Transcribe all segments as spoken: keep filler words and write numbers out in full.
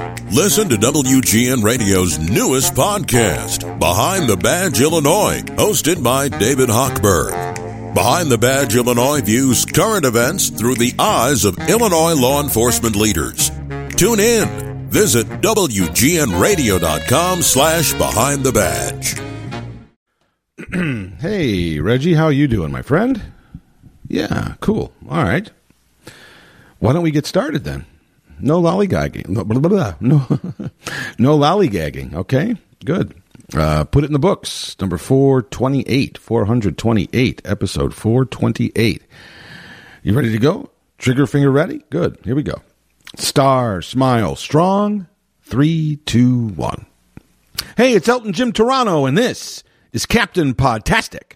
Listen to W G N Radio's newest podcast, Behind the Badge Illinois, hosted by David Hochberg. Behind the Badge Illinois views current events through the eyes of Illinois law enforcement leaders. Tune in. Visit W G N radio dot com slash behind the badge. Hey, Reggie, how are you doing, my friend? Yeah, cool. All right. Why don't we get started then? No lollygagging. No, blah, blah, blah. no, no lollygagging. Okay, good. Uh, put it in the books. Number four twenty-eight, four twenty-eight, episode four twenty-eight. You ready to go? Trigger finger ready? Good. Here we go. Star, smile, strong. Three, two, one. Hey, it's Elton Jim Toronto, and this is Captain Podtastic.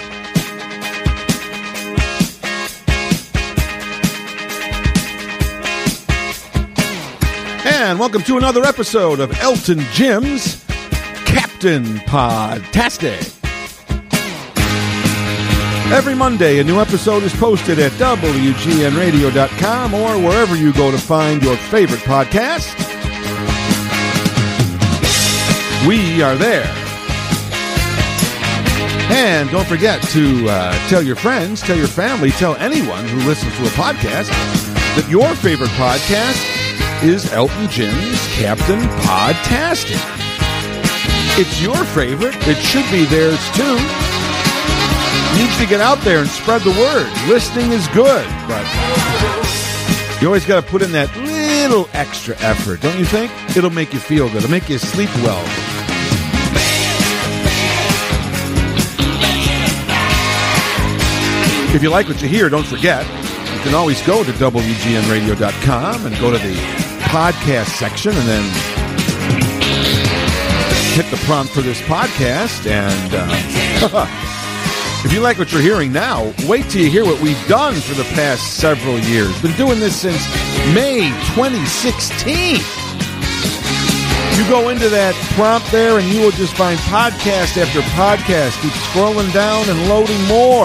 And welcome to another episode of Elton Jim's Captain Podtastic. Every Monday, a new episode is posted at W G N radio dot com or wherever you go to find your favorite podcast. We are there. And don't forget to uh, tell your friends, tell your family, tell anyone who listens to a podcast that your favorite podcast is Elton Jim's Captain Podtastic. It's your favorite. It should be theirs too. Needs to get out there and spread the word. Listening is good, but you always got to put in that little extra effort, don't you think? It'll make you feel good. It'll make you sleep well. If you like what you hear, don't forget, you can always go to W G N radio dot com and go to the podcast section and then hit the prompt for this podcast. And uh, if you like what you're hearing now, wait till you hear what we've done for the past several years. Been doing this since May twenty sixteen. You go into that prompt there and you will just find podcast after podcast. Keep scrolling down and loading more.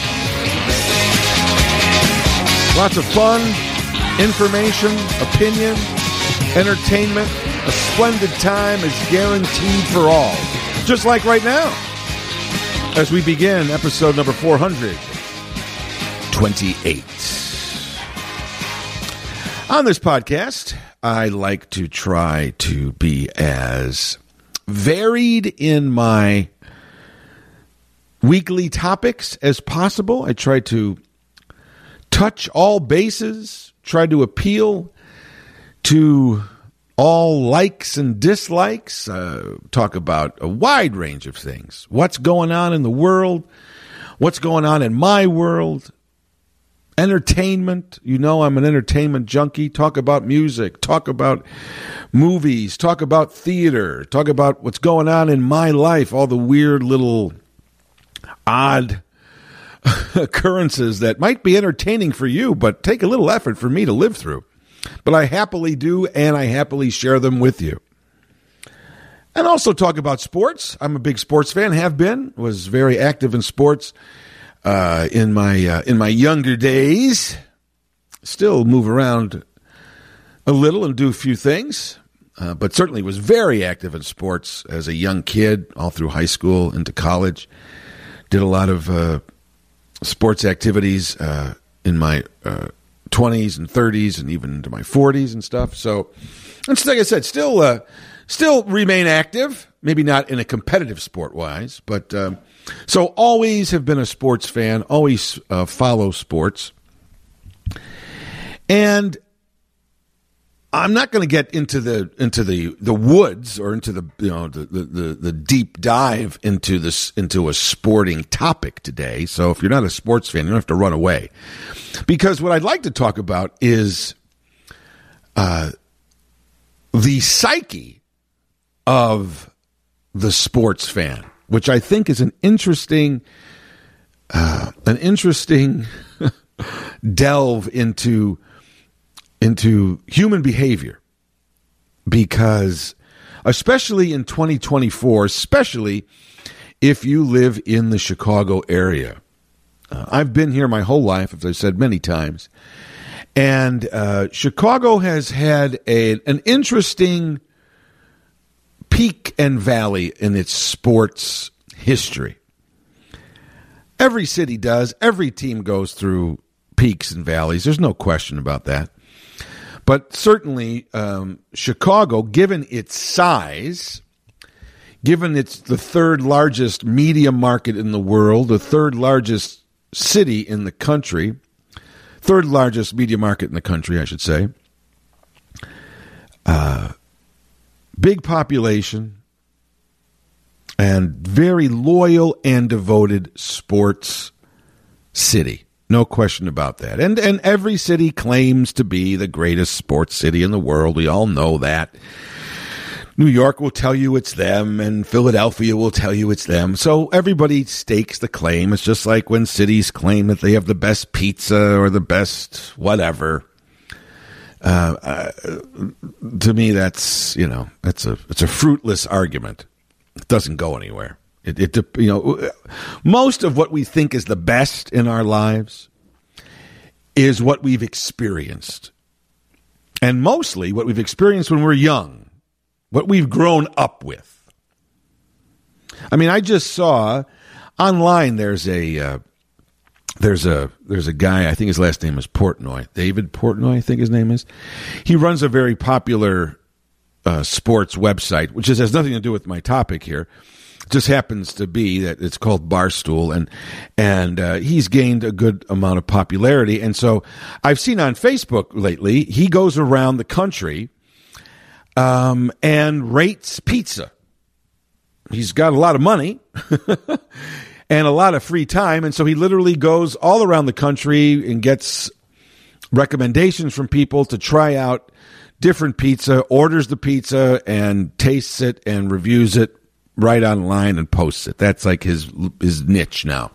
Lots of fun, information, opinion, entertainment. A splendid time is guaranteed for all. Just like right now, as we begin episode number four twenty-eight. On this podcast, I like to try to be as varied in my weekly topics as possible. I try to touch all bases, try to appeal to all likes and dislikes, uh, talk about a wide range of things. What's going on in the world, what's going on in my world, entertainment. You know I'm an entertainment junkie. Talk about music, talk about movies, talk about theater, talk about what's going on in my life, all the weird little odd occurrences that might be entertaining for you, but take a little effort for me to live through. But I happily do, and I happily share them with you. And also talk about sports. I'm a big sports fan, have been, was very active in sports uh, in my uh, in my younger days. Still move around a little and do a few things, uh, but certainly was very active in sports as a young kid, all through high school, into college. Did a lot of uh, sports activities uh, in my uh, twenties and thirties and even into my forties and stuff. So, and like I said, still uh, still remain active, maybe not in a competitive sport-wise, but um, so always have been a sports fan, always uh, follow sports. And I'm not going to get into the into the, the woods or into the you know the, the, the deep dive into this into a sporting topic today. So if you're not a sports fan, you don't have to run away, because what I'd like to talk about is uh, the psyche of the sports fan, which I think is an interesting uh, an interesting delve into. into human behavior, because especially in twenty twenty-four, especially if you live in the Chicago area. Uh, I've been here my whole life, as I've said many times, And uh, Chicago has had a, an interesting peak and valley in its sports history. Every city does. Every team goes through peaks and valleys. There's no question about that. But certainly um, Chicago, given its size, given it's the third largest media market in the world, the third largest city in the country, third largest media market in the country, I should say, uh, big population, and very loyal and devoted sports city. No question about that. And and every city claims to be the greatest sports city in the world. We all know that. New York will tell you it's them, and Philadelphia will tell you it's them. So everybody stakes the claim. It's just like when cities claim that they have the best pizza or the best whatever. Uh, uh, to me, that's, you know, that's a it's a fruitless argument. It doesn't go anywhere. It, it, you know, most of what we think is the best in our lives is what we've experienced. And mostly what we've experienced when we're young, what we've grown up with. I mean, I just saw online there's a uh, there's a there's a guy, I think his last name is Portnoy. David Portnoy, I think his name is. He runs a very popular uh, sports website, which is, has nothing to do with my topic here. Just happens to be that it's called Barstool, and and uh, he's gained a good amount of popularity. And so I've seen on Facebook lately, he goes around the country um, and rates pizza. He's got a lot of money and a lot of free time, and so he literally goes all around the country and gets recommendations from people to try out different pizza, orders the pizza, and tastes it and reviews it right online and posts it. That's like his his niche now.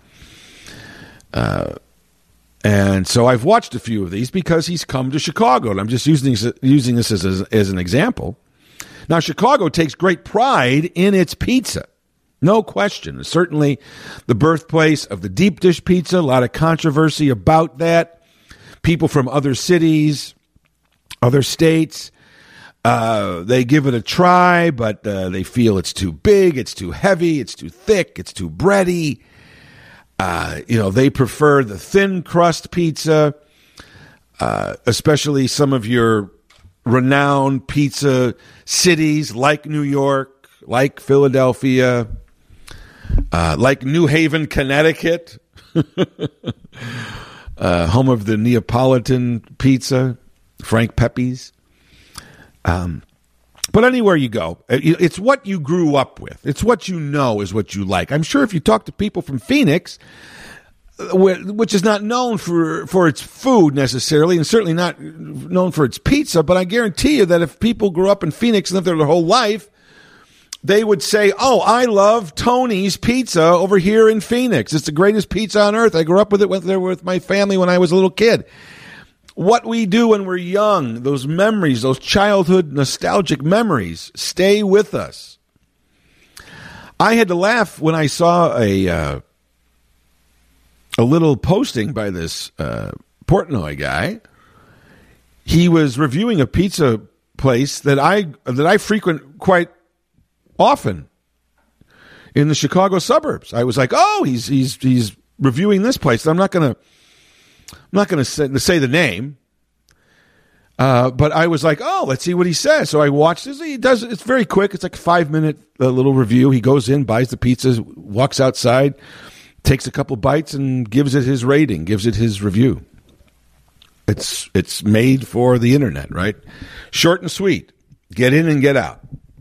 Uh, and so I've watched a few of these because he's come to Chicago, and I'm just using using this as, as, as an example. Now, Chicago takes great pride in its pizza. No question. It's certainly the birthplace of the deep dish pizza. A lot of controversy about that. People from other cities, other states, Uh, they give it a try, but uh, they feel it's too big, it's too heavy, it's too thick, it's too bready. Uh, you know, they prefer the thin crust pizza, uh, especially some of your renowned pizza cities like New York, like Philadelphia, uh, like New Haven, Connecticut, uh, home of the Neapolitan pizza, Frank Pepe's. Um, but anywhere you go, it's what you grew up with. It's what you know is what you like. I'm sure if you talk to people from Phoenix, which is not known for, for its food necessarily, and certainly not known for its pizza, but I guarantee you that if people grew up in Phoenix and lived there their whole life, they would say, oh, I love Tony's Pizza over here in Phoenix. It's the greatest pizza on earth. I grew up with it, went there with my family when I was a little kid. What we do when we're young, those memories, those childhood nostalgic memories, stay with us. I had to laugh when I saw a uh, a little posting by this uh, Portnoy guy. He was reviewing a pizza place that I that I frequent quite often in the Chicago suburbs. I was like, oh, he's he's he's reviewing this place. I'm not gonna. I'm not going to say, say the name, uh, but I was like, oh, let's see what he says. So I watched this. He does. It's very quick. It's like a five-minute uh, little review. He goes in, buys the pizzas, walks outside, takes a couple bites, and gives it his rating, gives it his review. It's it's made for the internet, right? Short and sweet. Get in and get out.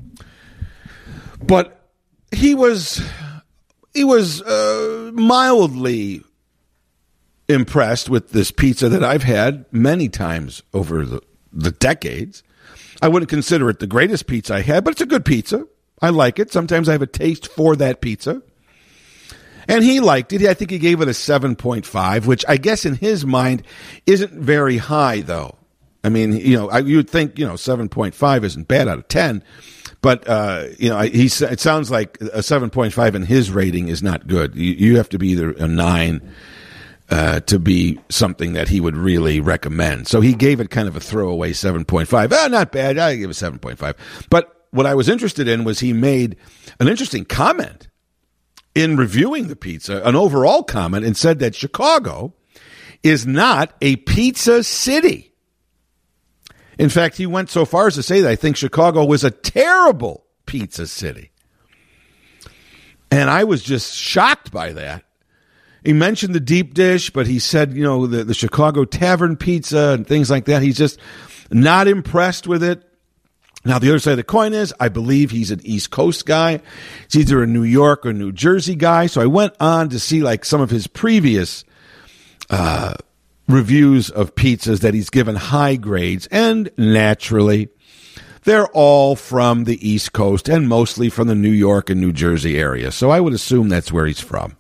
But he was he was uh, mildly impressed with this pizza that I've had many times over the, the decades. I wouldn't consider it the greatest pizza I had, but it's a good pizza. I like it. Sometimes I have a taste for that pizza. And he liked it. I think he gave it a seven point five, which I guess in his mind isn't very high, though. I mean, you know, I, you'd think, you know, seven point five isn't bad out of ten. But, uh, you know, he, it sounds like a seven point five in his rating is not good. You, you have to be either a nine uh, to be something that he would really recommend. So he gave it kind of a throwaway seven point five. Ah, not bad. I give it seven point five. But what I was interested in was he made an interesting comment in reviewing the pizza, an overall comment, and said that Chicago is not a pizza city. In fact, he went so far as to say that I think Chicago was a terrible pizza city. And I was just shocked by that. He mentioned the deep dish, but he said, you know, the, the Chicago Tavern pizza and things like that. He's just not impressed with it. Now, the other side of the coin is, I believe he's an East Coast guy. He's either a New York or New Jersey guy. So I went on to see like some of his previous uh, reviews of pizzas that he's given high grades. And naturally, they're all from the East Coast and mostly from the New York and New Jersey area. So I would assume that's where he's from.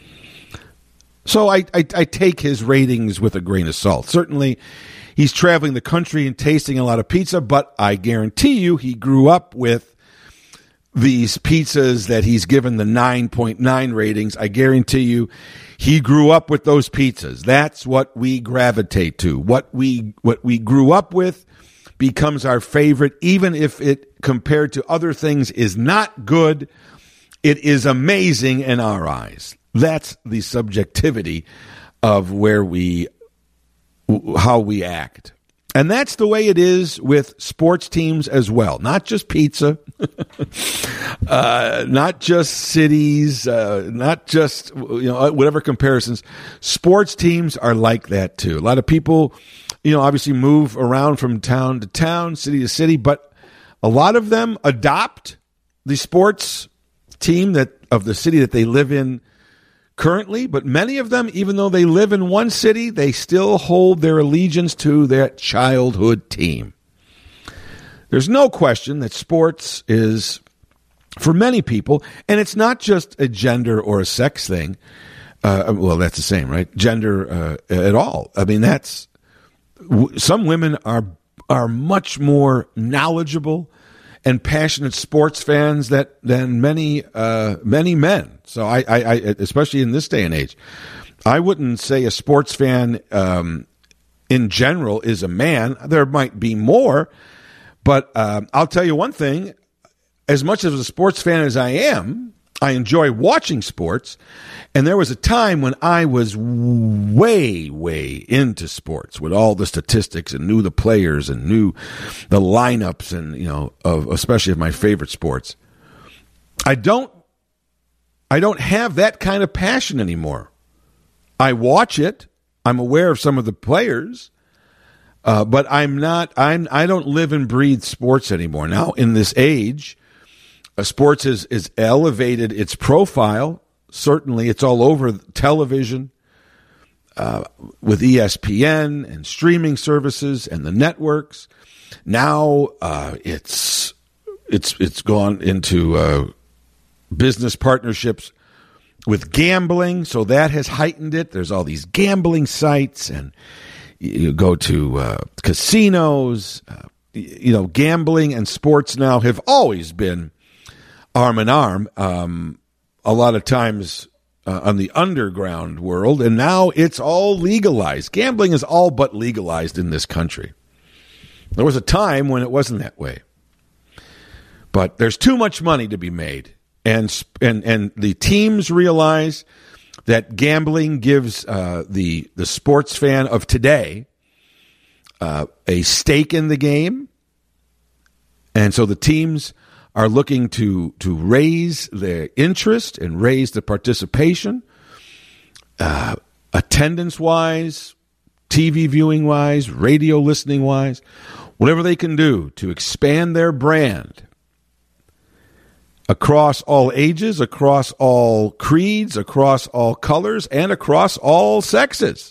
So I, I, I take his ratings with a grain of salt. Certainly, he's traveling the country and tasting a lot of pizza, but I guarantee you he grew up with these pizzas that he's given the nine point nine ratings. I guarantee you he grew up with those pizzas. That's what we gravitate to. What we what we grew up with becomes our favorite, even if it, compared to other things, is not good. It is amazing in our eyes. That's the subjectivity of where we, how we act. And that's the way it is with sports teams as well. Not just pizza, uh, not just cities, uh, not just, you know, whatever comparisons. Sports teams are like that too. A lot of people, you know, obviously move around from town to town, city to city, but a lot of them adopt the sports team that of the city that they live in currently, but many of them, even though they live in one city, they still hold their allegiance to their childhood team. There's no question that sports is, for many people, and it's not just a gender or a sex thing. Uh, well, that's the same, right? Gender uh, at all. I mean, that's, some women are are much more knowledgeable and passionate sports fans that than many uh, many men. So I, I, I, especially in this day and age, I wouldn't say a sports fan um, in general is a man. There might be more, but uh, I'll tell you one thing: as much as a sports fan as I am, I enjoy watching sports. And there was a time when I was way, way into sports with all the statistics and knew the players and knew the lineups and, you know, of especially of my favorite sports. I don't, I don't have that kind of passion anymore. I watch it. I'm aware of some of the players, uh, but I'm not, I'm, I don't live and breathe sports anymore. Now, in this age, uh, sports is, is elevated its profile. Certainly, it's all over television uh, with E S P N and streaming services and the networks. Now uh, it's it's it's gone into uh, business partnerships with gambling, so that has heightened it. There's all these gambling sites, and you go to uh, casinos. Uh, you know, gambling and sports now have always been arm in arm. Um, A lot of times uh, on the underground world, and now it's all legalized. Gambling is all but legalized in this country. There was a time when it wasn't that way. But there's too much money to be made. And and, and the teams realize that gambling gives uh, the, the sports fan of today uh, a stake in the game. And so the teams are looking to to raise their interest and raise the participation, uh, attendance-wise, T V viewing-wise, radio listening-wise, whatever they can do to expand their brand across all ages, across all creeds, across all colors, and across all sexes.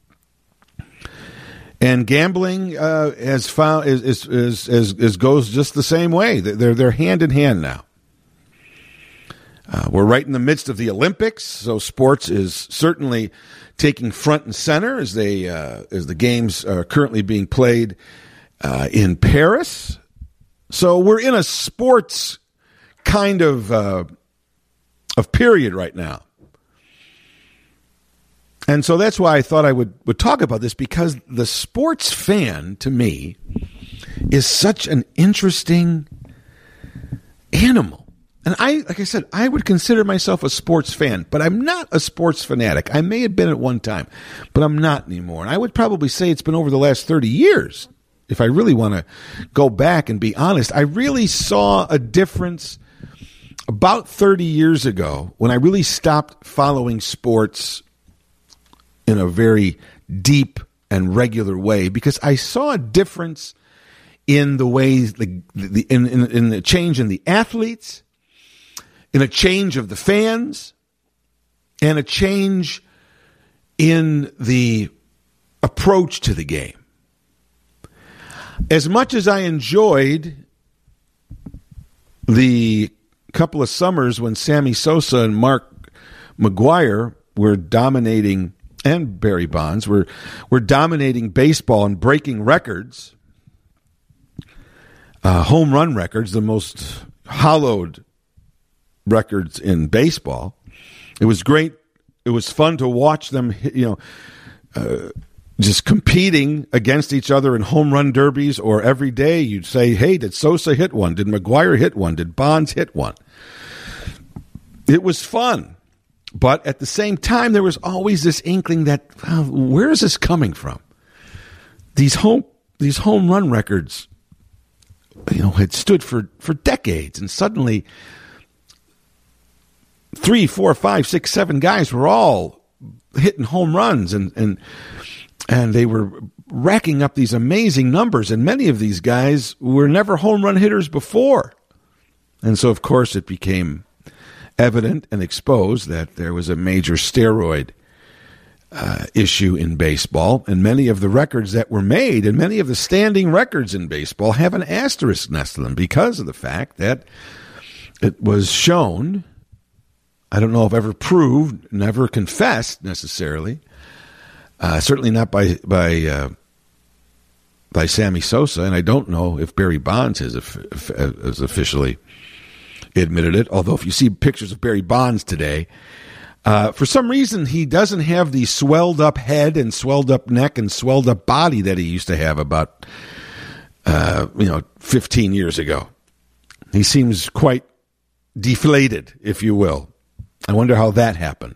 And gambling uh, has found is is, is is is goes just the same way. They're they're hand in hand now. Uh, we're right in the midst of the Olympics, so sports is certainly taking front and center as they uh, as the games are currently being played uh, in Paris. So we're in a sports kind of uh, of period right now. And so that's why I thought I would, would talk about this, because the sports fan, to me, is such an interesting animal. And I, like I said, I would consider myself a sports fan, but I'm not a sports fanatic. I may have been at one time, but I'm not anymore. And I would probably say it's been over the last thirty years. If I really want to go back and be honest, I really saw a difference about thirty years ago when I really stopped following sports in a very deep and regular way, because I saw a difference in the ways, the, the in, in, in the change in the athletes, in a change of the fans, and a change in the approach to the game. As much as I enjoyed the couple of summers when Sammy Sosa and Mark McGwire were dominating, and Barry Bonds were, were dominating baseball and breaking records, uh, home run records, the most hallowed records in baseball. It was great. It was fun to watch them, you know, uh, just competing against each other in home run derbies, or every day you'd say, hey, did Sosa hit one? Did McGwire hit one? Did Bonds hit one? It was fun. But at the same time, there was always this inkling that, well, where is this coming from? These home these home run records, you know, had stood for, for decades, and suddenly three, four, five, six, seven guys were all hitting home runs, and and and they were racking up these amazing numbers, and many of these guys were never home run hitters before. And so, of course, it became evident and exposed that there was a major steroid uh, issue in baseball, and many of the records that were made, and many of the standing records in baseball, have an asterisk next to them because of the fact that it was shown, I don't know if ever proved, never confessed necessarily, uh, certainly not by by uh, by Sammy Sosa, and I don't know if Barry Bonds has, has officially admitted it, although if you see pictures of Barry Bonds today, uh, for some reason he doesn't have the swelled up head and swelled up neck and swelled up body that he used to have about uh, you know fifteen years ago. He seems quite deflated, if you will. I wonder how that happened.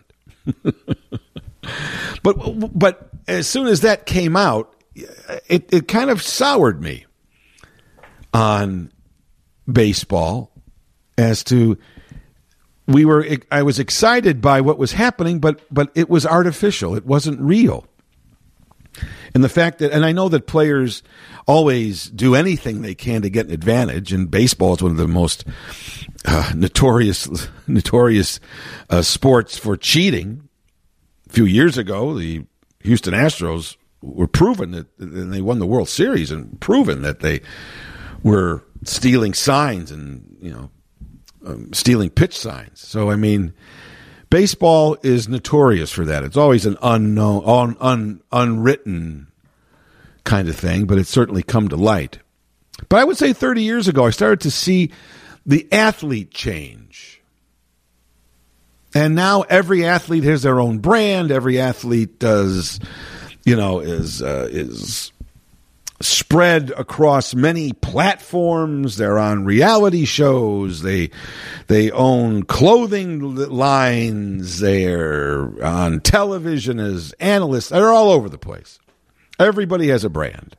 but but as soon as that came out, it, it kind of soured me on baseball. As to, we were, I was excited by what was happening, but but it was artificial. It wasn't real. And the fact that, and I know that players always do anything they can to get an advantage, and baseball is one of the most uh, notorious notorious uh, sports for cheating. A few years ago, the Houston Astros were proven that, and they won the World Series, and proven that they were stealing signs and, you know, Um, stealing pitch signs. So, I mean, baseball is notorious for that. It's always an unknown, un, un, unwritten kind of thing, but it's certainly come to light. But I would say thirty years ago, I started to see the athlete change. And now every athlete has their own brand. Every athlete does, you know, is uh, is spread across many platforms. They're on reality shows. They they own clothing lines. They're on television as analysts. They're all over the place. Everybody has a brand.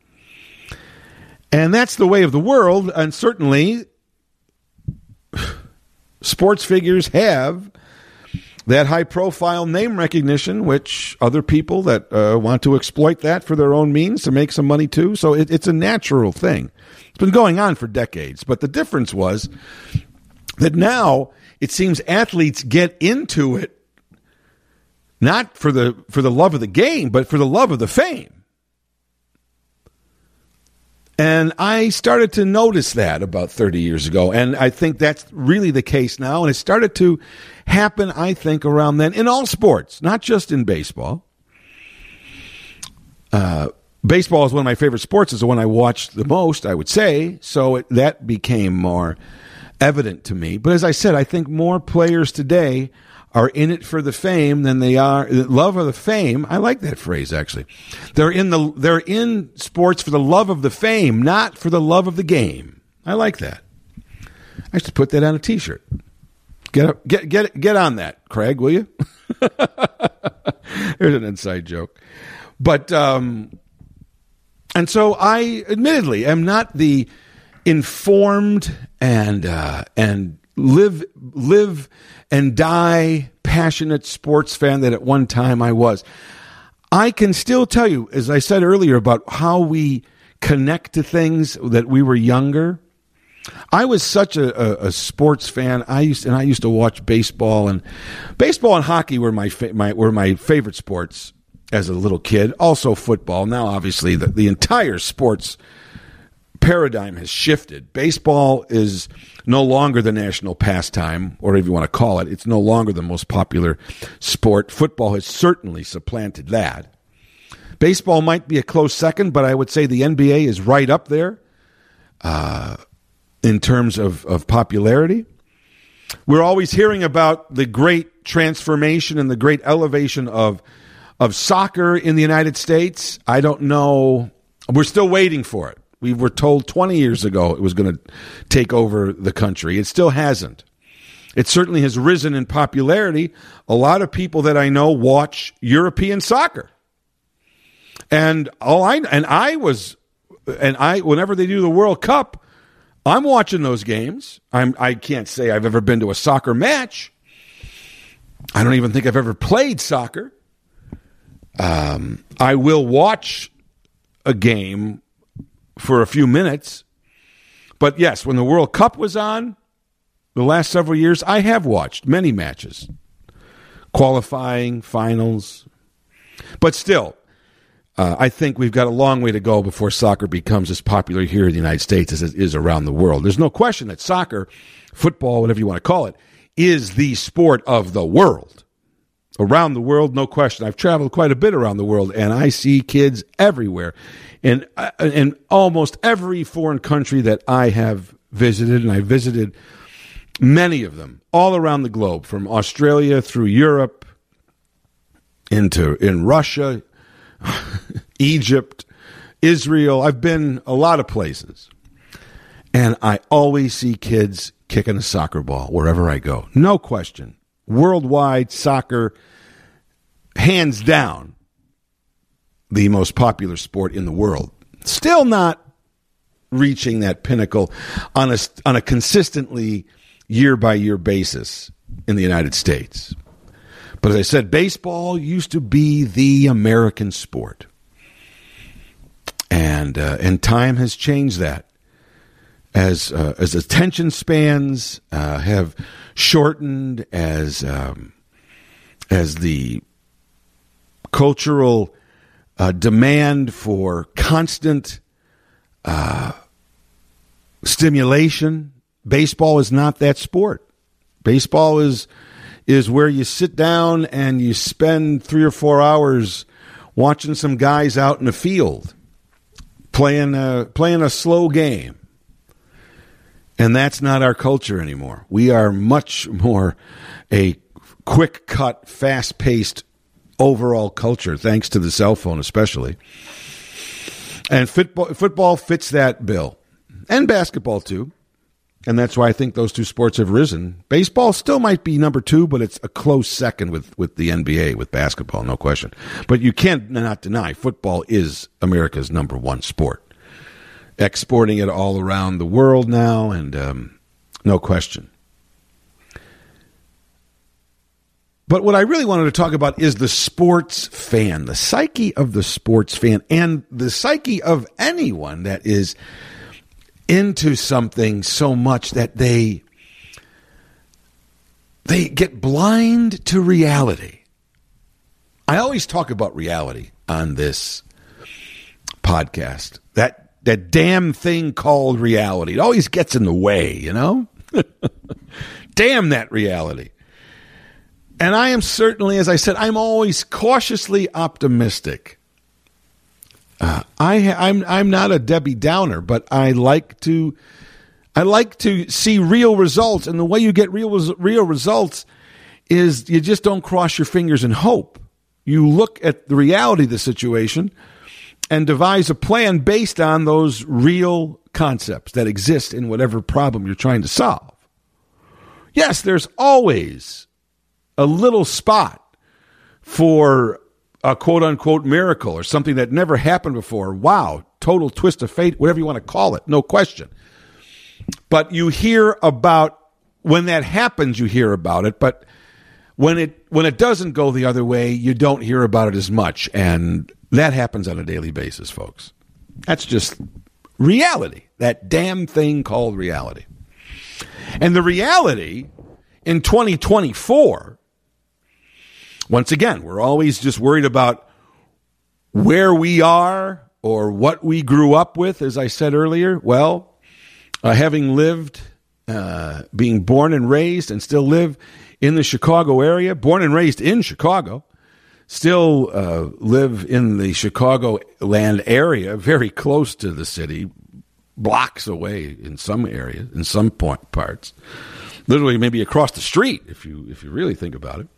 And that's the way of the world. And certainly sports figures have that high-profile name recognition, which other people that uh, want to exploit that for their own means to make some money too. So it, it's a natural thing. It's been going on for decades. But the difference was that now it seems athletes get into it not for the for the love of the game, but for the love of the fame. And I started to notice that about thirty years ago. And I think that's really the case now. And it started to happen, I think, around then in all sports, not just in baseball. Uh, baseball is one of my favorite sports. It's the one I watched the most, I would say. So it, that became more evident to me. But as I said, I think more players today are in it for the fame than they are love of the fame. I like that phrase, actually. They're in the they're in sports for the love of the fame, not for the love of the game. I like that. I should put that on a T-shirt. Get up, get get get on that, Craig, will you? There's an inside joke. But um, and so I, admittedly, am not the informed and uh, and live live and die passionate sports fan that at one time I was. I can still tell you, as I said earlier, about how we connect to things that we were younger. I was such a, a, a sports fan. I used and I used to watch baseball, and baseball and hockey were my, fa- my were my favorite sports as a little kid. Also football. Now, obviously, the, the entire sports paradigm has shifted. Baseball is no longer the national pastime, or whatever you want to call it. It's no longer the most popular sport. Football has certainly supplanted that. Baseball might be a close second, but I would say the N B A is right up there uh, in terms of, of popularity. We're always hearing about the great transformation and the great elevation of of soccer in the United States. I don't know. We're still waiting for it. We were told twenty years ago it was going to take over the country. It still hasn't. It certainly has risen in popularity. A lot of people that I know watch European soccer. And all I and I was and I whenever they do the World Cup, I'm watching those games. I'm I can't say I've ever been to a soccer match. I don't even think I've ever played soccer. Um, I will watch a game for a few minutes. But yes, when the World Cup was on, the last several years, I have watched many matches, qualifying, finals. But still, uh, I think we've got a long way to go before soccer becomes as popular here in the United States as it is around the world. There's no question that soccer, football, whatever you want to call it, is the sport of the world. Around the world, no question. I've traveled quite a bit around the world, and I see kids everywhere. In, uh, in almost every foreign country that I have visited, and I visited many of them all around the globe, from Australia through Europe, into in Russia, Egypt, Israel. I've been a lot of places. And I always see kids kicking a soccer ball wherever I go. No question. Worldwide soccer, hands down, the most popular sport in the world. Still not reaching that pinnacle on a, on a consistently year-by-year basis in the United States. But as I said, baseball used to be the American sport. And uh, and time has changed that. As uh, as attention spans uh, have shortened, as um, as the cultural uh, demand for constant uh, stimulation, baseball is not that sport. Baseball is is where you sit down and you spend three or four hours watching some guys out in the field playing a, playing a slow game. And that's not our culture anymore. We are much more a quick-cut, fast-paced overall culture, thanks to the cell phone especially. And football, football fits that bill. And basketball, too. And that's why I think those two sports have risen. Baseball still might be number two, but it's a close second with, with the N B A, with basketball, no question. But you can't not deny football is America's number one sport. Exporting it all around the world now, and um, no question. But what I really wanted to talk about is the sports fan, the psyche of the sports fan, and the psyche of anyone that is into something so much that they they get blind to reality. I always talk about reality on this podcast. That That damn thing called reality. It always gets in the way, you know? Damn that reality. And I am certainly, as I said, I'm always cautiously optimistic. Uh, I, I'm, I'm not a Debbie Downer, but I like to, I like to see real results, and the way you get real real results is you just don't cross your fingers and hope. You look at the reality of the situation and devise a plan based on those real concepts that exist in whatever problem you're trying to solve. Yes, there's always a little spot for a quote-unquote miracle or something that never happened before. Wow, total twist of fate, whatever you want to call it, no question. But you hear about, when that happens, you hear about it, but when it when it doesn't go the other way, you don't hear about it as much, and that happens on a daily basis, folks. That's just reality, that damn thing called reality. And the reality in twenty twenty-four, once again, we're always just worried about where we are or what we grew up with, as I said earlier. Well, uh, having lived, uh, being born and raised and still live in the Chicago area, born and raised in Chicago, still uh, live in the Chicagoland area, very close to the city, blocks away in some areas, in some point, parts, literally maybe across the street, if you if you really think about it.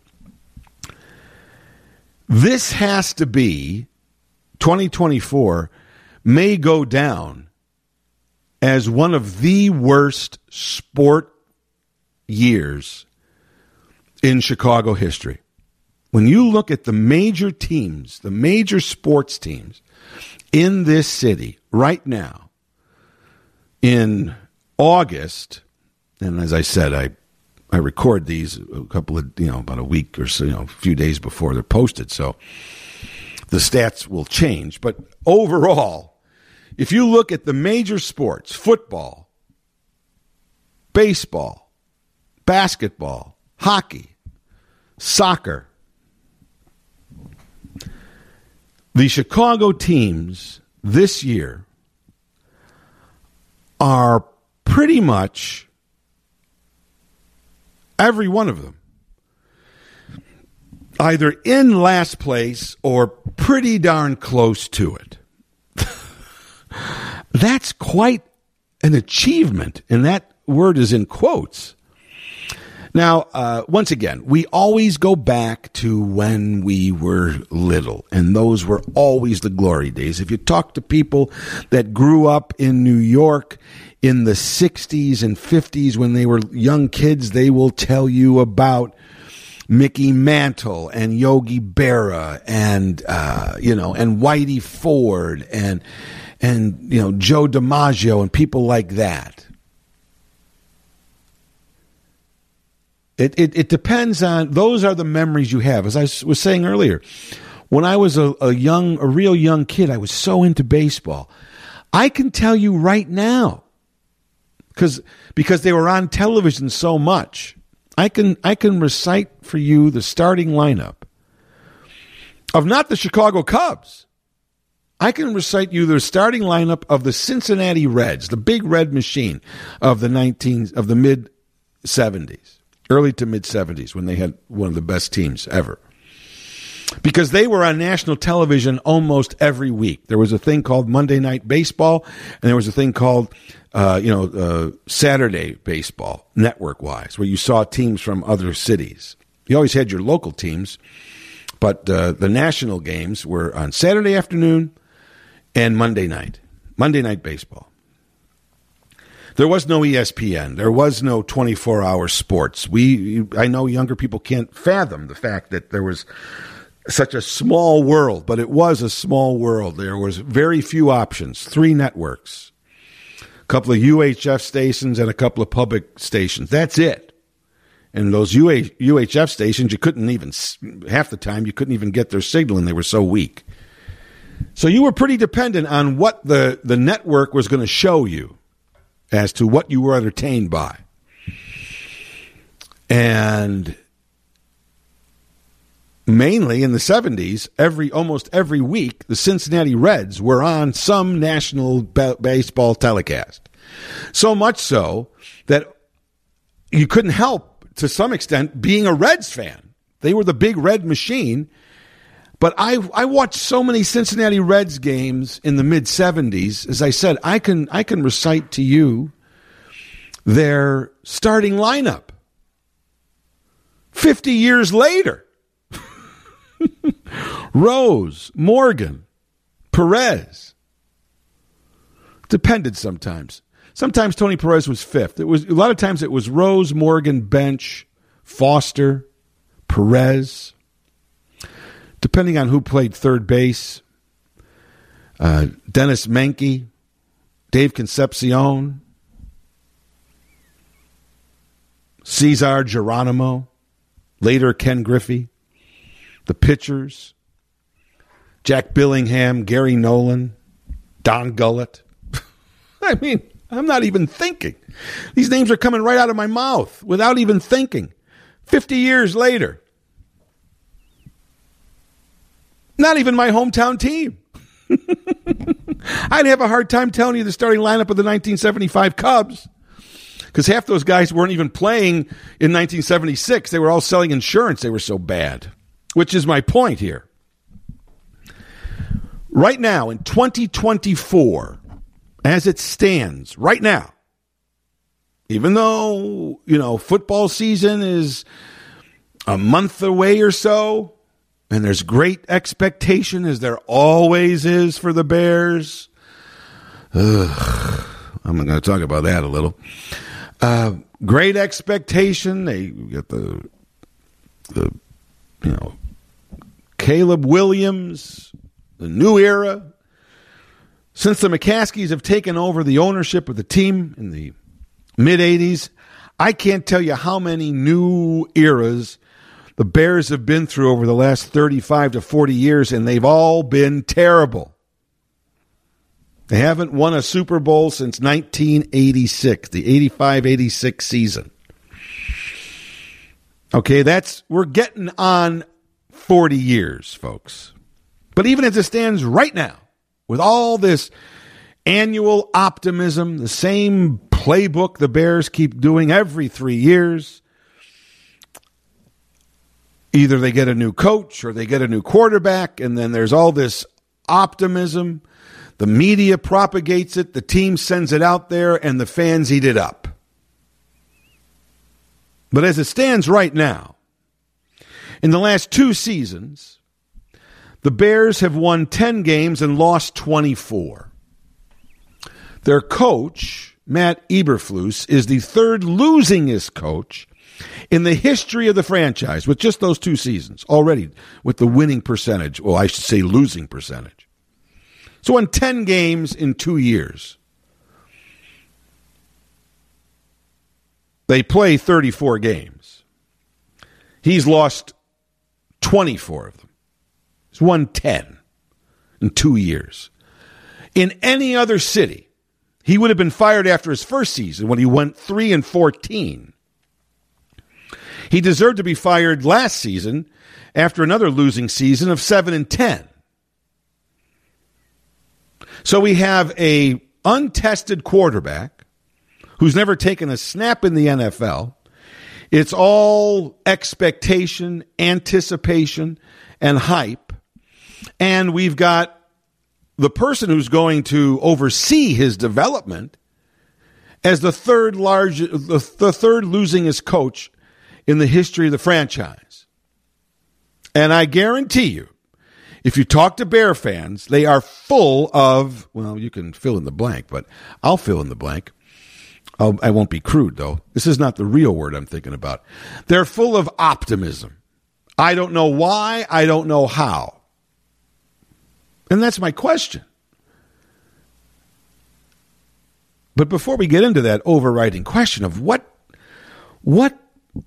This has to be, twenty twenty-four may go down as one of the worst sport years in Chicago history. When you look at the major teams, the major sports teams in this city right now, in August, and as I said, I I record these a couple of, you know, about a week or so, you know, a few days before they're posted, so the stats will change. But overall, if you look at the major sports, football, baseball, basketball, hockey, soccer, the Chicago teams this year are pretty much every one of them either in last place or pretty darn close to it. That's quite an achievement, and that word is in quotes. Now, uh, once again, we always go back to when we were little, and those were always the glory days. If you talk to people that grew up in New York in the sixties and fifties when they were young kids, they will tell you about Mickey Mantle and Yogi Berra and, uh, you know, and Whitey Ford and, and, you know, Joe DiMaggio and people like that. It, it it depends on, those are the memories you have. As I was saying earlier, when I was a, a young, a real young kid, I was so into baseball. I can tell you right now, because because they were on television so much, I can I can recite for you the starting lineup of not the Chicago Cubs. I can recite you the starting lineup of the Cincinnati Reds, the big red machine of the nineteen of the mid seventies. Early to mid-seventies, when they had one of the best teams ever. Because they were on national television almost every week. There was a thing called Monday Night Baseball, and there was a thing called, uh, you know, uh, Saturday Baseball, network-wise, where you saw teams from other cities. You always had your local teams, but uh, the national games were on Saturday afternoon and Monday night. Monday Night Baseball. There was no E S P N. There was no twenty-four hour sports. We, I know younger people can't fathom the fact that there was such a small world, but it was a small world. There was very few options, three networks, a couple of U H F stations and a couple of public stations. That's it. And those U H F stations, you couldn't even, half the time, you couldn't even get their signal, and they were so weak. So you were pretty dependent on what the, the network was going to show you as to what you were entertained by. And mainly in the seventies, every almost every week, the Cincinnati Reds were on some national ba- baseball telecast. So much so that you couldn't help, to some extent, being a Reds fan. They were the big red machine. But I I watched so many Cincinnati Reds games in the mid-seventies. As I said, I can I can recite to you their starting lineup fifty years later. Rose, Morgan, Perez. Depended sometimes. Sometimes Tony Perez was fifth. It was a lot of times it was Rose, Morgan, Bench, Foster, Perez. Depending on who played third base, uh, Dennis Menke, Dave Concepcion, Cesar Geronimo, later Ken Griffey, the pitchers, Jack Billingham, Gary Nolan, Don Gullett. I mean, I'm not even thinking. These names are coming right out of my mouth without even thinking. fifty years later. Not even my hometown team. I'd have a hard time telling you the starting lineup of the nineteen seventy-five Cubs because half those guys weren't even playing in nineteen seventy-six. They were all selling insurance. They were so bad, which is my point here. Right now, in twenty twenty-four, as it stands right now, even though, you know, football season is a month away or so, and there's great expectation, as there always is for the Bears. Ugh, I'm going to talk about that a little. Uh, great expectation. They get the, the, you know, Caleb Williams, the new era. Since the McCaskies have taken over the ownership of the team in the mid-eighties, I can't tell you how many new eras the Bears have been through over the last thirty-five to forty years, and they've all been terrible. They haven't won a Super Bowl since nineteen eighty-six, the eighty-five eighty-six season. Okay, that's, we're getting on forty years, folks. But even as it stands right now, with all this annual optimism, the same playbook the Bears keep doing every three years, either they get a new coach or they get a new quarterback, and then there's all this optimism. The media propagates it, the team sends it out there, and the fans eat it up. But as it stands right now, in the last two seasons, the Bears have won ten games and lost twenty-four. Their coach, Matt Eberflus, is the third losingest coach in the history of the franchise with just those two seasons already, with the winning percentage. Well, I should say losing percentage. So won ten games in two years. They play thirty-four games. He's lost twenty-four of them. He's won ten in two years. In any other city, he would have been fired after his first season when he went three and fourteen. He deserved to be fired last season after another losing season of seven and ten. So we have a untested quarterback who's never taken a snap in the N F L. It's all expectation, anticipation, and hype. And we've got the person who's going to oversee his development as the third large, the, the third losingest coach in the history of the franchise. And I guarantee you, if you talk to Bear fans, they are full of, well, you can fill in the blank, but I'll fill in the blank. I'll, I won't be crude, though. This is not the real word I'm thinking about. They're full of optimism. I don't know why. I don't know how. And that's my question. But before we get into that overriding question of what, what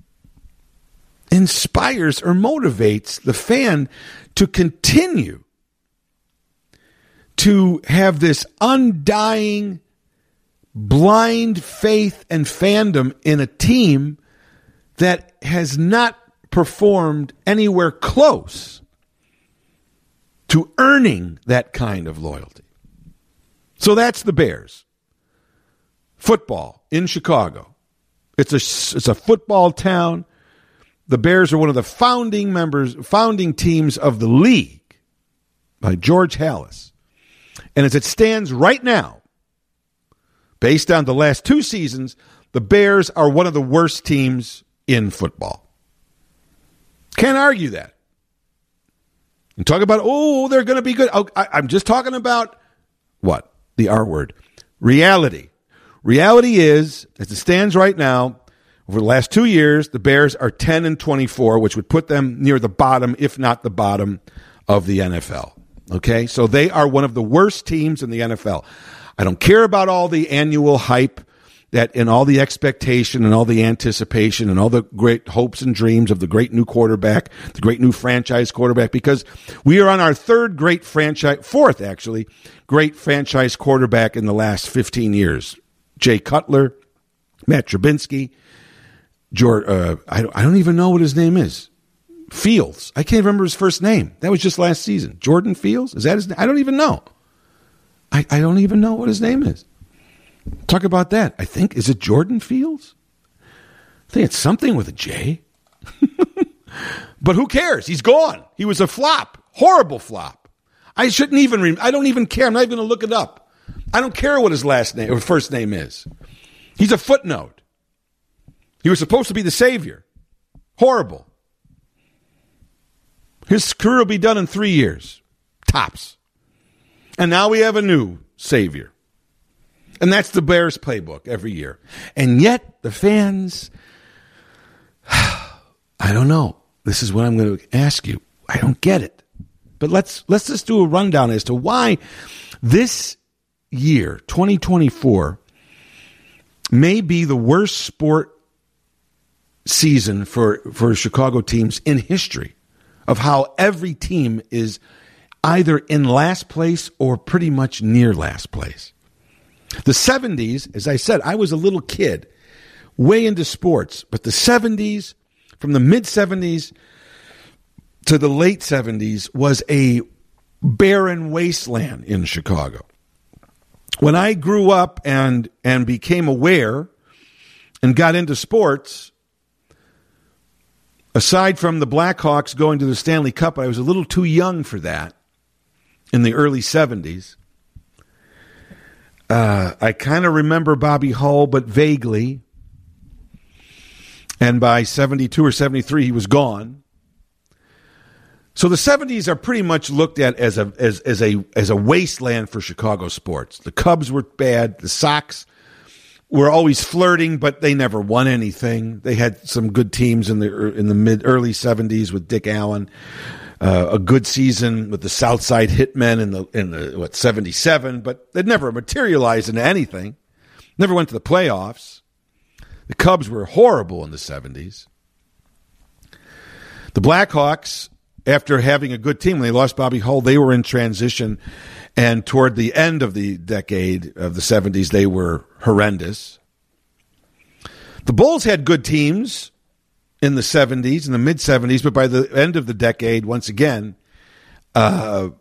inspires or motivates the fan to continue to have this undying, blind faith and fandom in a team that has not performed anywhere close to earning that kind of loyalty. So that's the Bears. Football in Chicago. It's a, it's a football town. The Bears are one of the founding members, founding teams of the league by George Halas. And as it stands right now, based on the last two seasons, the Bears are one of the worst teams in football. Can't argue that. And talk about, oh, they're going to be good. I, I'm just talking about what? The R word. Reality. Reality is, as it stands right now, over the last two years, the Bears are ten and twenty-four, which would put them near the bottom, if not the bottom, of the N F L. Okay? So they are one of the worst teams in the N F L. I don't care about all the annual hype that and all the expectation and all the anticipation and all the great hopes and dreams of the great new quarterback, the great new franchise quarterback, because we are on our third great franchise, fourth actually, great franchise quarterback in the last fifteen years. Jay Cutler, Matt Trubinsky, George, uh, I, don't, I don't even know what his name is. Fields. I can't remember his first name. That was just last season. Jordan Fields? Is that his name? I don't even know. I, I don't even know what his name is. Talk about that. I think, is it Jordan Fields? I think it's something with a J. But who cares? He's gone. He was a flop. Horrible flop. I shouldn't even, re- I don't even care. I'm not even going to look it up. I don't care what his last name or first name is. He's a footnote. He was supposed to be the savior. Horrible. His career will be done in three years. Tops. And now we have a new savior. And that's the Bears playbook every year. And yet the fans, I don't know. This is what I'm going to ask you. I don't get it. But let's let's just do a rundown as to why this year, twenty twenty-four, may be the worst sport season for, for Chicago teams in history, of how every team is either in last place or pretty much near last place. The seventies, as I said, I was a little kid, way into sports, but the seventies, from the mid-seventies to the late seventies, was a barren wasteland in Chicago. When I grew up and and became aware and got into sports, aside from the Blackhawks going to the Stanley Cup, I was a little too young for that in the early seventies. Uh, I kind of remember Bobby Hull, but vaguely. And by seventy-two or seventy-three, he was gone. So the seventies are pretty much looked at as a as as a as a wasteland for Chicago sports. The Cubs were bad. The Sox were always flirting, but they never won anything. They had some good teams in the in the mid early seventies with Dick Allen. Uh, a good season with the Southside Hitmen in the in the what seventy-seven, but they never materialized into anything. Never went to the playoffs. The Cubs were horrible in the seventies. The Blackhawks, after having a good team, when they lost Bobby Hull, they were in transition, and toward the end of the decade of the seventies, they were horrendous. The Bulls had good teams in the seventies, in the mid-seventies, but by the end of the decade, once again, uh,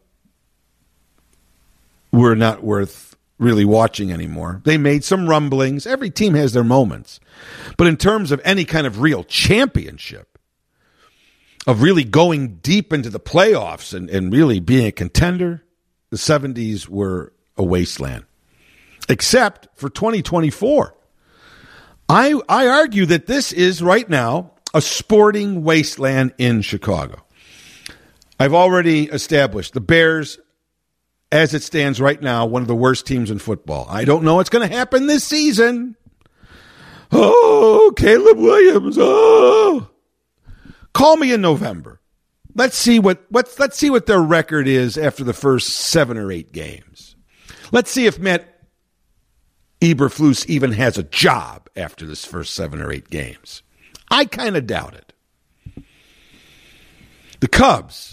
were not worth really watching anymore. They made some rumblings. Every team has their moments. But in terms of any kind of real championship, of really going deep into the playoffs and, and really being a contender, the seventies were a wasteland. Except for twenty twenty-four. I I argue that this is right now a sporting wasteland in Chicago. I've already established the Bears, as it stands right now, one of the worst teams in football. I don't know what's going to happen this season. Oh, Caleb Williams. Oh, call me in November. Let's see what what's let's see what their record is after the first seven or eight games. Let's see if Matt Eberflus even has a job after this first seven or eight games. I kind of doubt it. The Cubs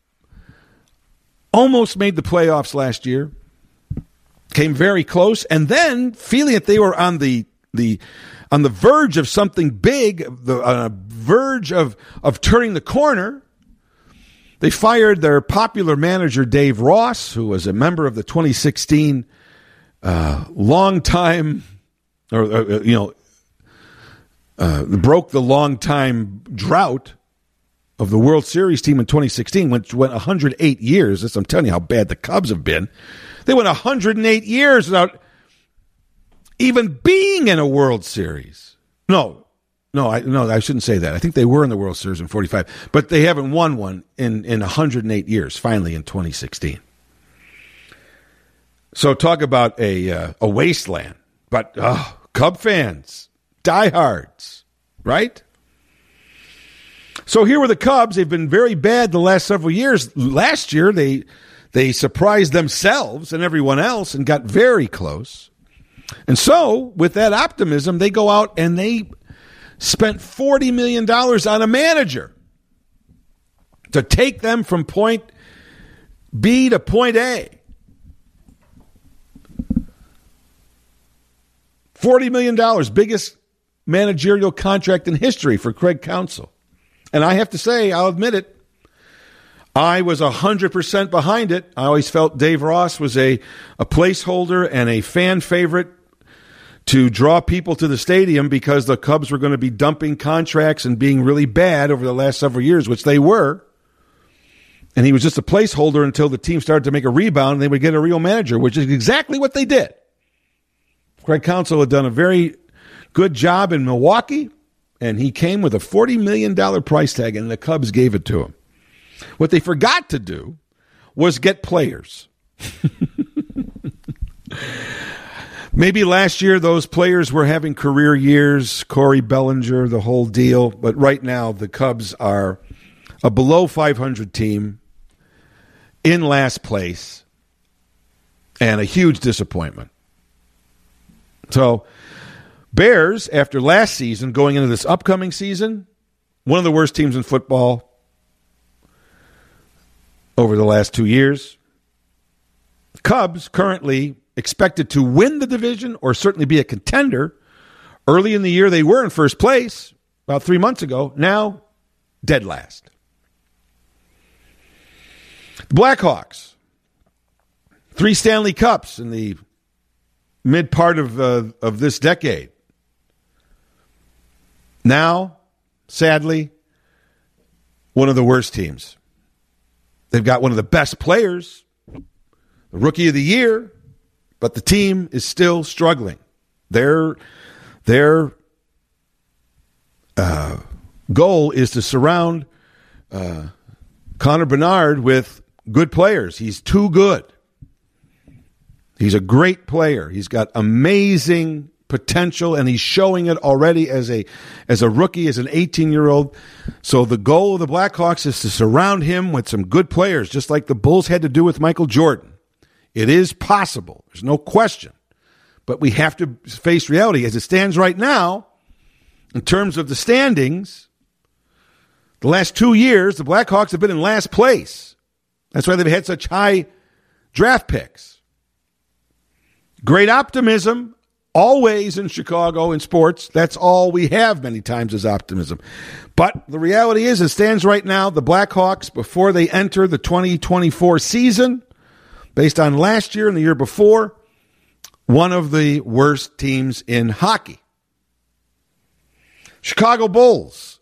almost made the playoffs last year, came very close, and then feeling that they were on the the on the verge of something big, the on a verge of of turning the corner, they fired their popular manager Dave Ross, who was a member of the twenty sixteen uh, long-time, or uh, you know. Uh, broke the long-time drought of the World Series team in twenty sixteen, which went one hundred eight years. This, I'm telling you how bad the Cubs have been. They went one hundred eight years without even being in a World Series. No, no, I, no, I shouldn't say that. I think they were in the World Series in forty-five, but they haven't won one in, in one hundred eight years, finally in twenty sixteen. So talk about a uh, a wasteland. But oh, Cub fans, diehards, right? So here were the Cubs. They've been very bad the last several years. Last year, they they surprised themselves and everyone else and got very close. And so, with that optimism, they go out and they spent forty million dollars on a manager to take them from point B to point A. forty million dollars, biggest managerial contract in history for Craig Counsell. And I have to say, I'll admit it, I was one hundred percent behind it. I always felt Dave Ross was a, a placeholder and a fan favorite to draw people to the stadium because the Cubs were going to be dumping contracts and being really bad over the last several years, which they were. And he was just a placeholder until the team started to make a rebound and they would get a real manager, which is exactly what they did. Craig Counsell had done a very good job in Milwaukee, and he came with a forty million dollars price tag, and the Cubs gave it to him. What they forgot to do was get players. Maybe last year those players were having career years, Corey Bellinger, the whole deal, but right now the Cubs are a below five hundred team in last place and a huge disappointment. So, Bears, after last season, going into this upcoming season, one of the worst teams in football over the last two years. Cubs currently expected to win the division or certainly be a contender. Early in the year, they were in first place about three months ago. Now, dead last. The Blackhawks, three Stanley Cups in the mid part of uh, of this decade. Now, sadly, one of the worst teams. They've got one of the best players, the Rookie of the Year, but the team is still struggling. Their their uh, goal is to surround uh, Connor Bedard with good players. He's too good. He's a great player. He's got amazing potential, and he's showing it already as a as a rookie, as an eighteen-year-old. So the goal of the Blackhawks is to surround him with some good players, just like the Bulls had to do with Michael Jordan. It is possible. There's no question. But we have to face reality. As it stands right now, in terms of the standings, the last two years, the Blackhawks have been in last place. That's why they've had such high draft picks. Great optimism, always in Chicago in sports. That's all we have many times is optimism. But the reality is, it stands right now, the Blackhawks, before they enter the twenty twenty-four season, based on last year and the year before, one of the worst teams in hockey. Chicago Bulls.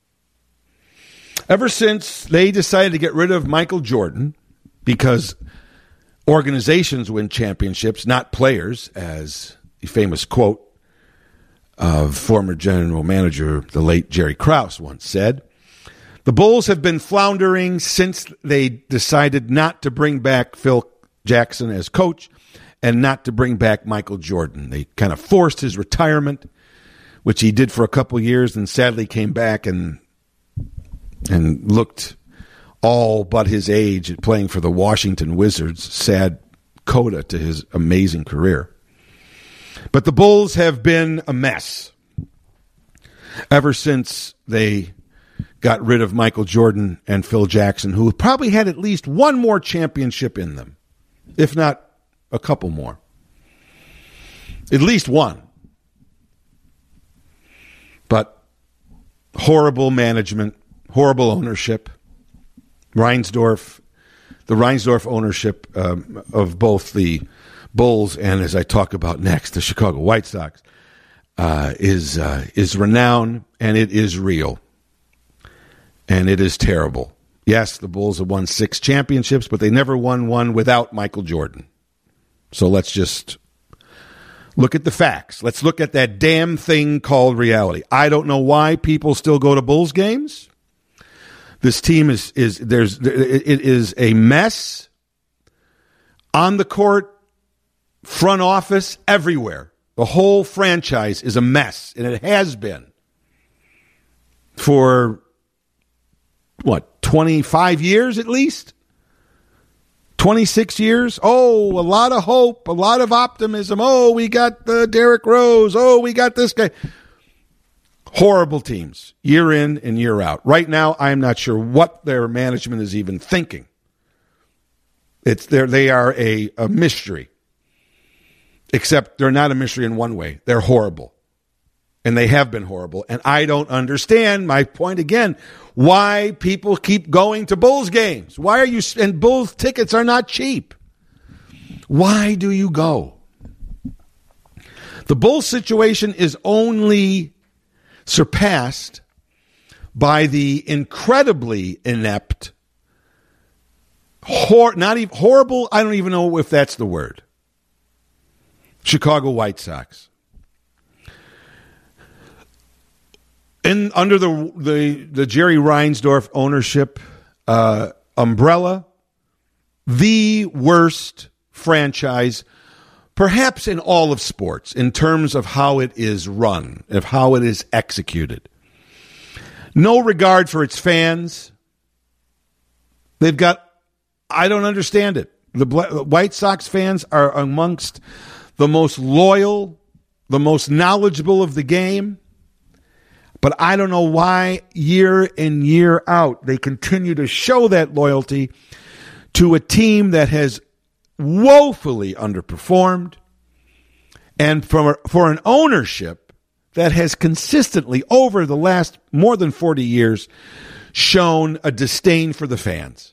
Ever since they decided to get rid of Michael Jordan, because organizations win championships, not players, as the famous quote of former general manager, the late Jerry Krause, once said. The Bulls have been floundering since they decided not to bring back Phil Jackson as coach and not to bring back Michael Jordan. They kind of forced his retirement, which he did for a couple years, and sadly came back and and looked all but his age at playing for the Washington Wizards. Sad coda to his amazing career. But the Bulls have been a mess ever since they got rid of Michael Jordan and Phil Jackson, who probably had at least one more championship in them, if not a couple more. At least one. But horrible management, horrible ownership. Reinsdorf, the Reinsdorf ownership um, of both the Bulls and, as I talk about next, the Chicago White Sox, uh, is uh, is renowned, and it is real. And it is terrible. Yes, the Bulls have won six championships, but they never won one without Michael Jordan. So let's just Look at the facts. Let's look at that damn thing called reality. I don't know why people still go to Bulls games. This team is is there's it is a mess on the court, front office, everywhere. The whole franchise is a mess, and it has been for what, twenty-five years at least? twenty-six years. Oh, a lot of hope, a lot of optimism. Oh, we got the Derrick Rose. Oh, we got this guy. Horrible teams, year in and year out. Right now, I'm not sure what their management is even thinking. It's there. They are a, a mystery. Except they're not a mystery in one way. They're horrible. And they have been horrible. And I don't understand, my point again, why people keep going to Bulls games. Why are you, and Bulls tickets are not cheap. Why do you go? The Bulls situation is only surpassed by the incredibly inept, hor- not even horrible, I don't even know if that's the word, Chicago White Sox. In under the the, the Jerry Reinsdorf ownership uh, umbrella, the worst franchise, perhaps in all of sports, in terms of how it is run, of how it is executed. No regard for its fans. They've got, I don't understand it. The White Sox fans are amongst the most loyal, the most knowledgeable of the game. But I don't know why year in, year out, they continue to show that loyalty to a team that has woefully underperformed, and from a, for an ownership that has consistently, over the last more than forty years, shown a disdain for the fans.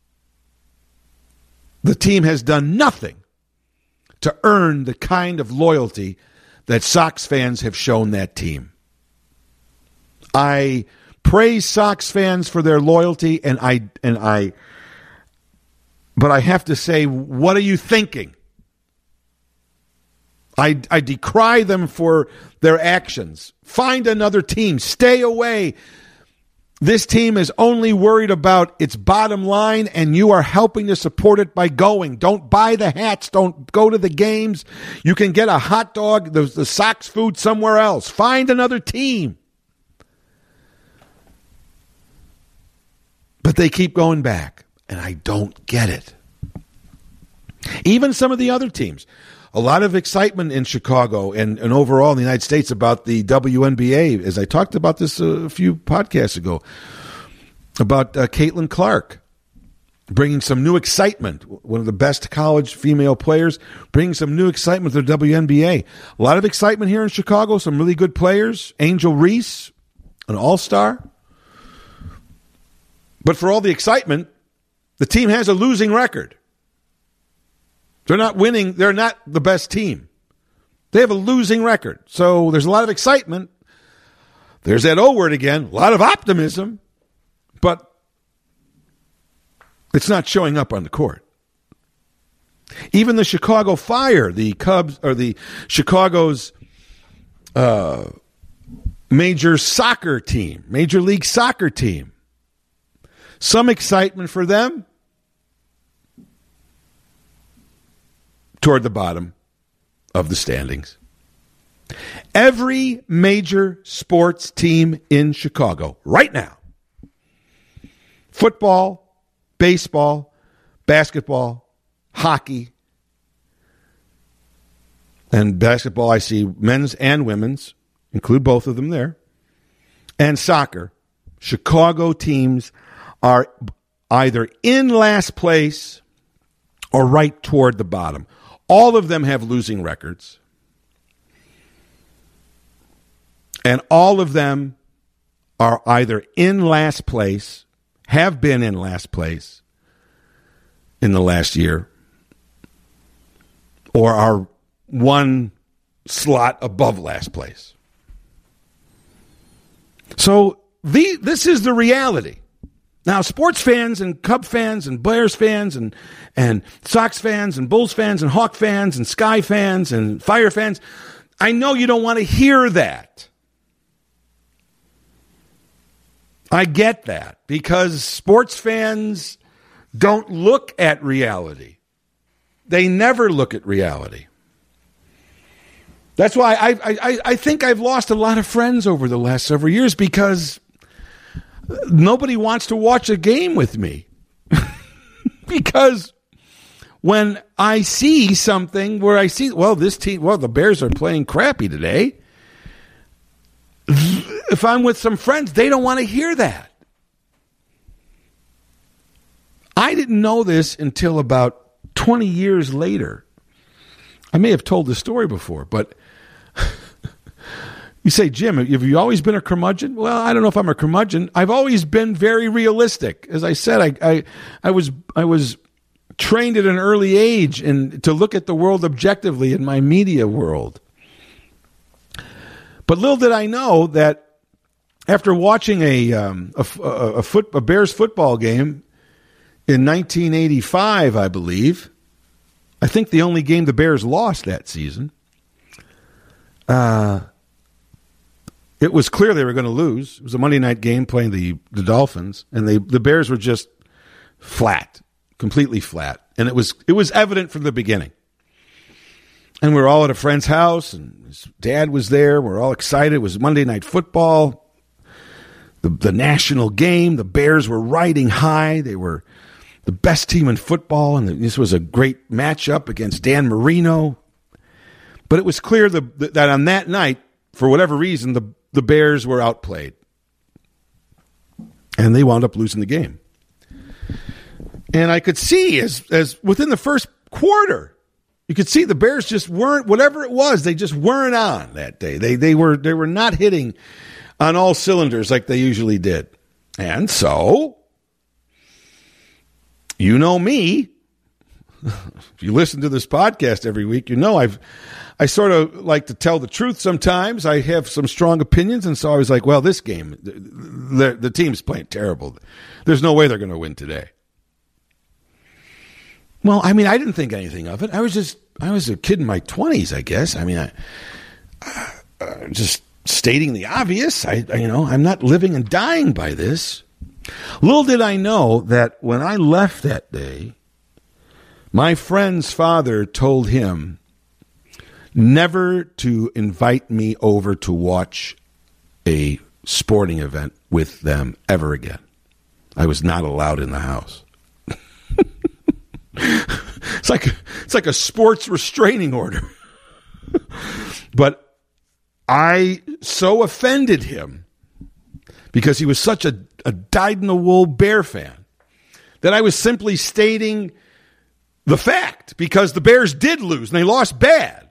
The team has done nothing to earn the kind of loyalty that Sox fans have shown that team. I praise Sox fans for their loyalty, and I and I but I have to say, what are you thinking? I I decry them for their actions. Find another team. Stay away. This team is only worried about its bottom line, and you are helping to support it by going. Don't buy the hats. Don't go to the games. You can get a hot dog, the, the Sox food somewhere else. Find another team. But they keep going back, and I don't get it. Even some of the other teams. A lot of excitement in Chicago and, and overall in the United States about the W N B A, as I talked about this a few podcasts ago, about uh, Caitlin Clark bringing some new excitement, one of the best college female players, bringing some new excitement to the W N B A. A lot of excitement here in Chicago, some really good players. Angel Reese, an all-star. But for all the excitement, the team has a losing record. They're not winning. They're not the best team. They have a losing record. So there's a lot of excitement. There's that O word again. A lot of optimism. But it's not showing up on the court. Even the Chicago Fire, the Cubs, or the Chicago's uh, major soccer team, Major League Soccer team. Some excitement for them. Toward the bottom of the standings. Every major sports team in Chicago right now, football, baseball, basketball, hockey, and basketball, I see men's and women's, include both of them there, and soccer, Chicago teams are either in last place or right toward the bottom. All of them have losing records. And all of them are either in last place, have been in last place in the last year, or are one slot above last place. So the, this is the reality. Now, sports fans and Cub fans and Bears fans and, and Sox fans and Bulls fans and Hawk fans and Sky fans and Fire fans, I know you don't want to hear that. I get that because sports fans don't look at reality. They never look at reality. That's why I, I, I think I've lost a lot of friends over the last several years because nobody wants to watch a game with me. Because when I see something where I see, well, this team, well, the Bears are playing crappy today. If I'm with some friends, they don't want to hear that. I didn't know this until about twenty years later. I may have told this story before, but you say, Jim, have you always been a curmudgeon? Well, I don't know if I'm a curmudgeon. I've always been very realistic. As I said, I I, I was I was trained at an early age in, to look at the world objectively in my media world. But little did I know that after watching a um, a, a, a, foot, a Bears football game in nineteen eighty-five, I believe, I think the only game the Bears lost that season, uh, it was clear they were going to lose. It was a Monday night game playing the, the Dolphins, and they the Bears were just flat, completely flat. And it was it was evident from the beginning. And we were all at a friend's house, and his dad was there. We were all excited. It was Monday Night Football, the, the national game. The Bears were riding high. They were the best team in football, and this was a great matchup against Dan Marino. But it was clear the, that on that night, for whatever reason, the, the Bears were outplayed. And they wound up losing the game. And I could see, as as within the first quarter, you could see the Bears just weren't, whatever it was, they just weren't on that day. They they were they were not hitting on all cylinders like they usually did. And so, you know me, if you listen to this podcast every week, you know I've I sort of like to tell the truth sometimes. I have some strong opinions, and so I was like, well, this game, the, the team's playing terrible. There's no way they're going to win today. Well, I mean, I didn't think anything of it. I was just, I was a kid in my twenties, I guess. I mean, I, uh, just stating the obvious. I, you know, I'm not living and dying by this. Little did I know that when I left that day, my friend's father told him never to invite me over to watch a sporting event with them ever again. I was not allowed in the house. It's like it's like a sports restraining order. But I so offended him because he was such a, a dyed-in-the-wool Bear fan that I was simply stating the fact, because the Bears did lose and they lost bad.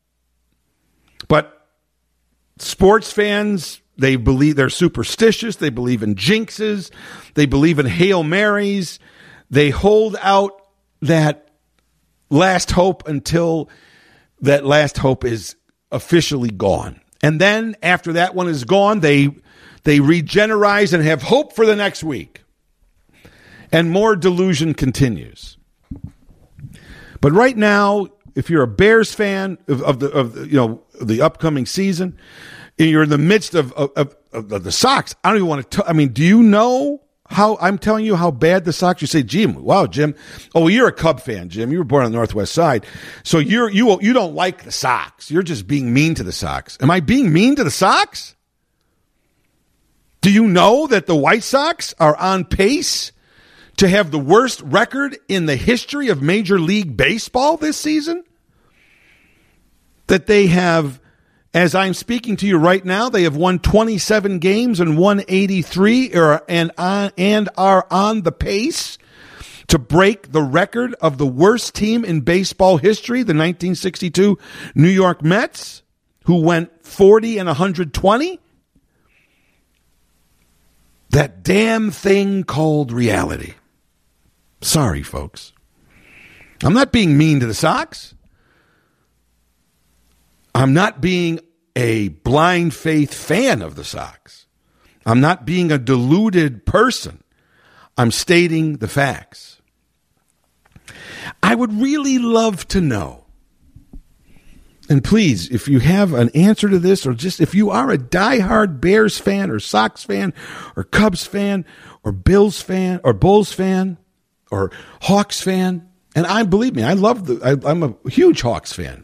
But sports fans, they believe, they're superstitious. They believe in jinxes. They believe in Hail Marys. They hold out that last hope until that last hope is officially gone. And then after that one is gone, they they regenerize and have hope for the next week. And more delusion continues. But right now, if you're a Bears fan of, of the of the, you know the upcoming season, and you're in the midst of of, of, of the Sox, I don't even want to. T- I mean, do you know how I'm telling you how bad the Sox? You say, Jim, wow, Jim. Oh, you're a Cub fan, Jim. You were born on the Northwest Side, so you're you you don't like the Sox. You're just being mean to the Sox. Am I being mean to the Sox? Do you know that the White Sox are on pace to have the worst record in the history of Major League Baseball this season? That they have, as I'm speaking to you right now, they have won twenty-seven games and won eighty-three, or, and, on, and are on the pace to break the record of the worst team in baseball history, the nineteen sixty-two New York Mets, who went forty and one hundred twenty. That damn thing called reality. Sorry, folks. I'm not being mean to the Sox. I'm not being a blind faith fan of the Sox. I'm not being a deluded person. I'm stating the facts. I would really love to know, and please, if you have an answer to this, or just if you are a diehard Bears fan or Sox fan or Cubs fan or Bills fan or Bulls fan or Hawks fan, and I believe me, I love the, I, I'm a huge Hawks fan.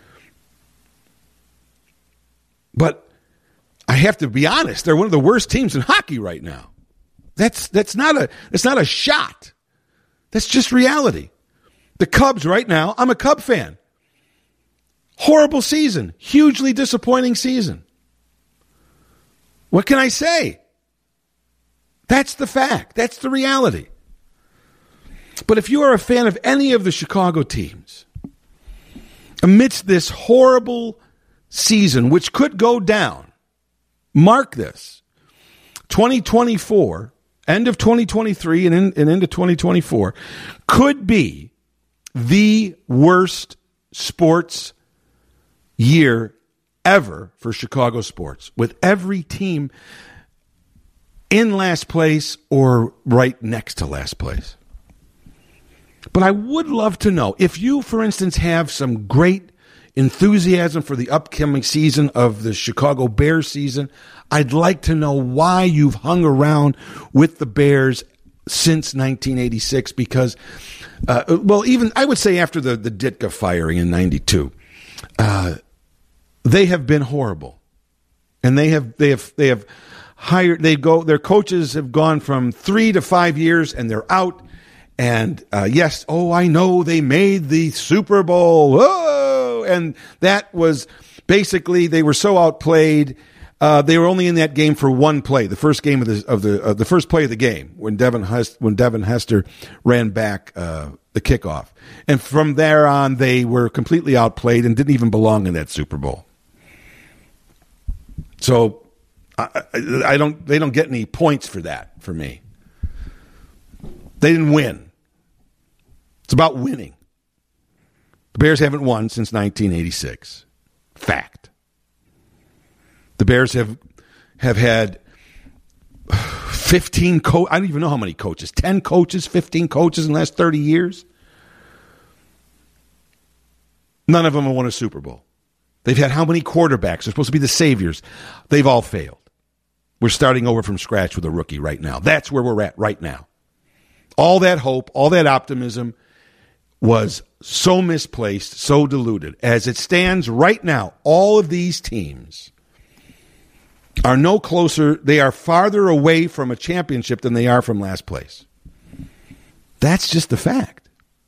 But I have to be honest, they're one of the worst teams in hockey right now. That's that's not a that's not a shot. That's just reality. The Cubs right now, I'm a Cub fan. Horrible season, hugely disappointing season. What can I say? That's the fact. That's the reality. But if you are a fan of any of the Chicago teams, amidst this horrible season, which could go down, mark this, twenty twenty-four, end of twenty twenty-three and, in, and into twenty twenty-four, could be the worst sports year ever for Chicago sports, with every team in last place or right next to last place. But I would love to know, if you, for instance, have some great enthusiasm for the upcoming season of the Chicago Bears season, I'd like to know why you've hung around with the Bears since nineteen eighty-six, because, uh, well, even I would say after the, the Ditka firing in ninety-two, uh, they have been horrible. And they have, they have, they have hired, they go, their coaches have gone from three to five years and they're out. And uh, yes, oh, I know they made the Super Bowl. Oh, and that was basically, they were so outplayed. Uh, they were only in that game for one play, the first game of the of the uh, the first play of the game, when Devin Hester, when Devin Hester ran back uh, the kickoff, and from there on they were completely outplayed and didn't even belong in that Super Bowl. So I, I, I don't they don't get any points for that for me. They didn't win. It's about winning. The Bears haven't won since nineteen eighty-six. Fact. The Bears have have had fifteen co- I don't even know how many coaches. ten coaches, fifteen coaches in the last thirty years. None of them have won a Super Bowl. They've had how many quarterbacks? They're supposed to be the saviors. They've all failed. We're starting over from scratch with a rookie right now. That's where we're at right now. All that hope, all that optimism was so misplaced, so diluted. As it stands right now, all of these teams are no closer, they are farther away from a championship than they are from last place. That's just the fact.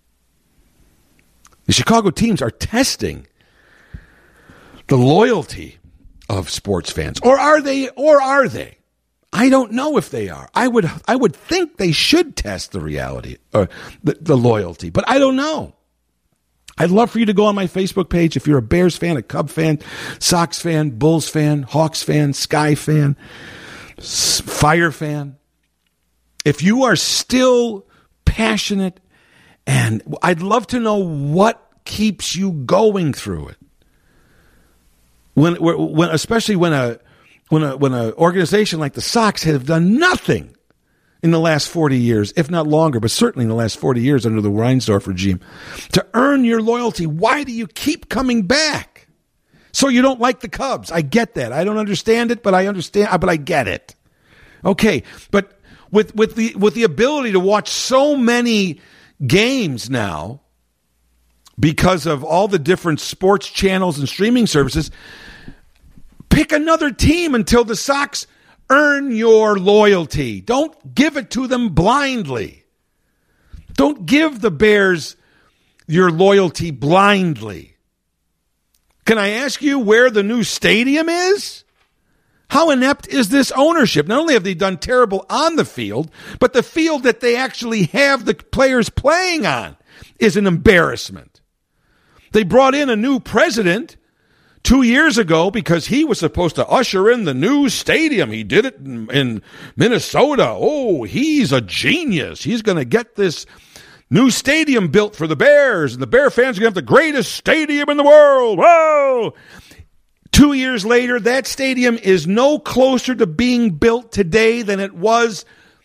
The Chicago teams are testing the loyalty of sports fans. Or are they, or are they? I don't know if they are. I would I would think they should test the reality, or the, the loyalty, but I don't know. I'd love for you to go on my Facebook page if you're a Bears fan, a Cub fan, Sox fan, Bulls fan, Hawks fan, Sky fan, Fire fan. If you are still passionate, and I'd love to know what keeps you going through it. When, when especially when a when a when an organization like the Sox have done nothing in the last forty years, if not longer, but certainly in the last forty years under the Reinsdorf regime, to earn your loyalty. Why do you keep coming back? So you don't like the Cubs. I get that. I don't understand it, but I understand, but I get it. Okay, but with with the with the ability to watch so many games now because of all the different sports channels and streaming services, pick another team until the Sox earn your loyalty. Don't give it to them blindly. Don't give the Bears your loyalty blindly. Can I ask you where the new stadium is? How inept is this ownership? Not only have they done terrible on the field, but the field that they actually have the players playing on is an embarrassment. They brought in a new president two years ago because he was supposed to usher in the new stadium. He did it in, in Minnesota. Oh, he's a genius. He's going to get this new stadium built for the Bears, and the Bear fans are going to have the greatest stadium in the world. Whoa! Two years later, that stadium is no closer to being built today than it was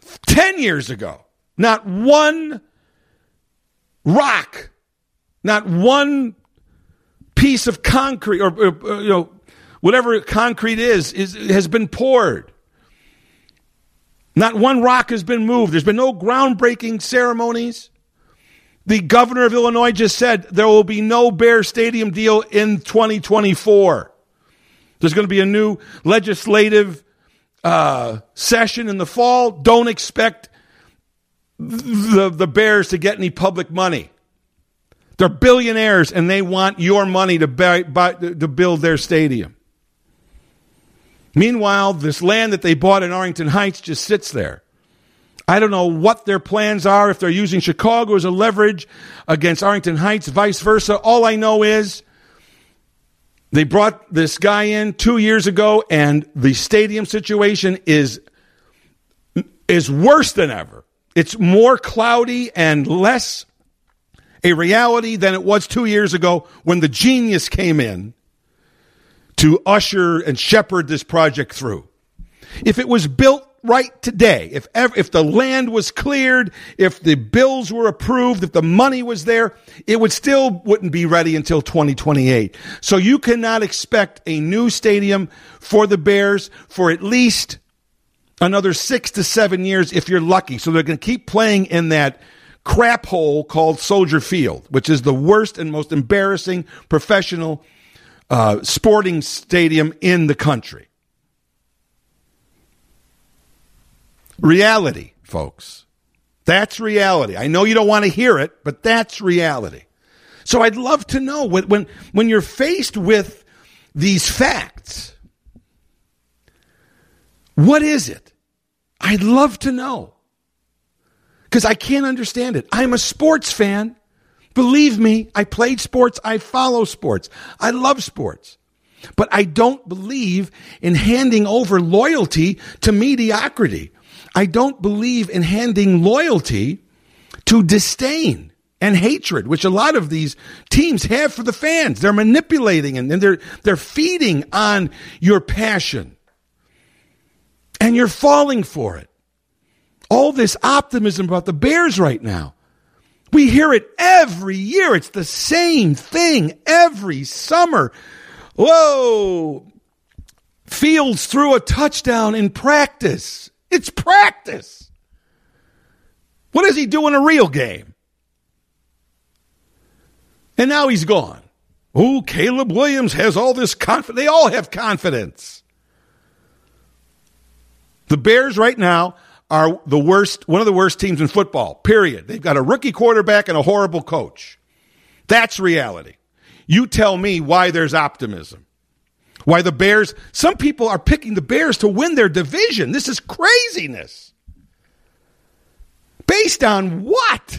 Ten years ago, not one rock, not one piece of concrete or, or you know, whatever concrete is, is has been poured. Not one rock has been moved. There's been no groundbreaking ceremonies. The governor of Illinois just said there will be no Bear Stadium deal in twenty twenty-four. There's going to be a new legislative uh, session in the fall. Don't expect the, the Bears to get any public money. They're billionaires, and they want your money to, buy, buy, to build their stadium. Meanwhile, this land that they bought in Arlington Heights just sits there. I don't know what their plans are, if they're using Chicago as a leverage against Arlington Heights, vice versa. All I know is they brought this guy in two years ago, and the stadium situation is, is worse than ever. It's more cloudy and less a reality than it was two years ago when the genius came in to usher and shepherd this project through. If it was built right today, if ever, if the land was cleared, if the bills were approved, if the money was there, it would still wouldn't be ready until twenty twenty-eight. So you cannot expect a new stadium for the Bears for at least another six to seven years if you're lucky. So they're going to keep playing in that crap hole called Soldier Field, which is the worst and most embarrassing professional uh, sporting stadium in the country. Reality, folks. That's reality. I know you don't want to hear it, but that's reality. So I'd love to know when, when, when you're faced with these facts, what is it? I'd love to know. Because I can't understand it. I'm a sports fan. Believe me, I played sports. I follow sports. I love sports. But I don't believe in handing over loyalty to mediocrity. I don't believe in handing loyalty to disdain and hatred, which a lot of these teams have for the fans. They're manipulating and they're, they're feeding on your passion. And you're falling for it. All this optimism about the Bears right now. We hear it every year. It's the same thing every summer. Whoa. Fields threw a touchdown in practice. It's practice. What does he do in a real game? And now he's gone. Oh, Caleb Williams has all this confidence. They all have confidence. The Bears right now are the worst, one of the worst teams in football, period. They've got a rookie quarterback and a horrible coach. That's reality. You tell me why there's optimism. Why the Bears, some people are picking the Bears to win their division. This is craziness. Based on what?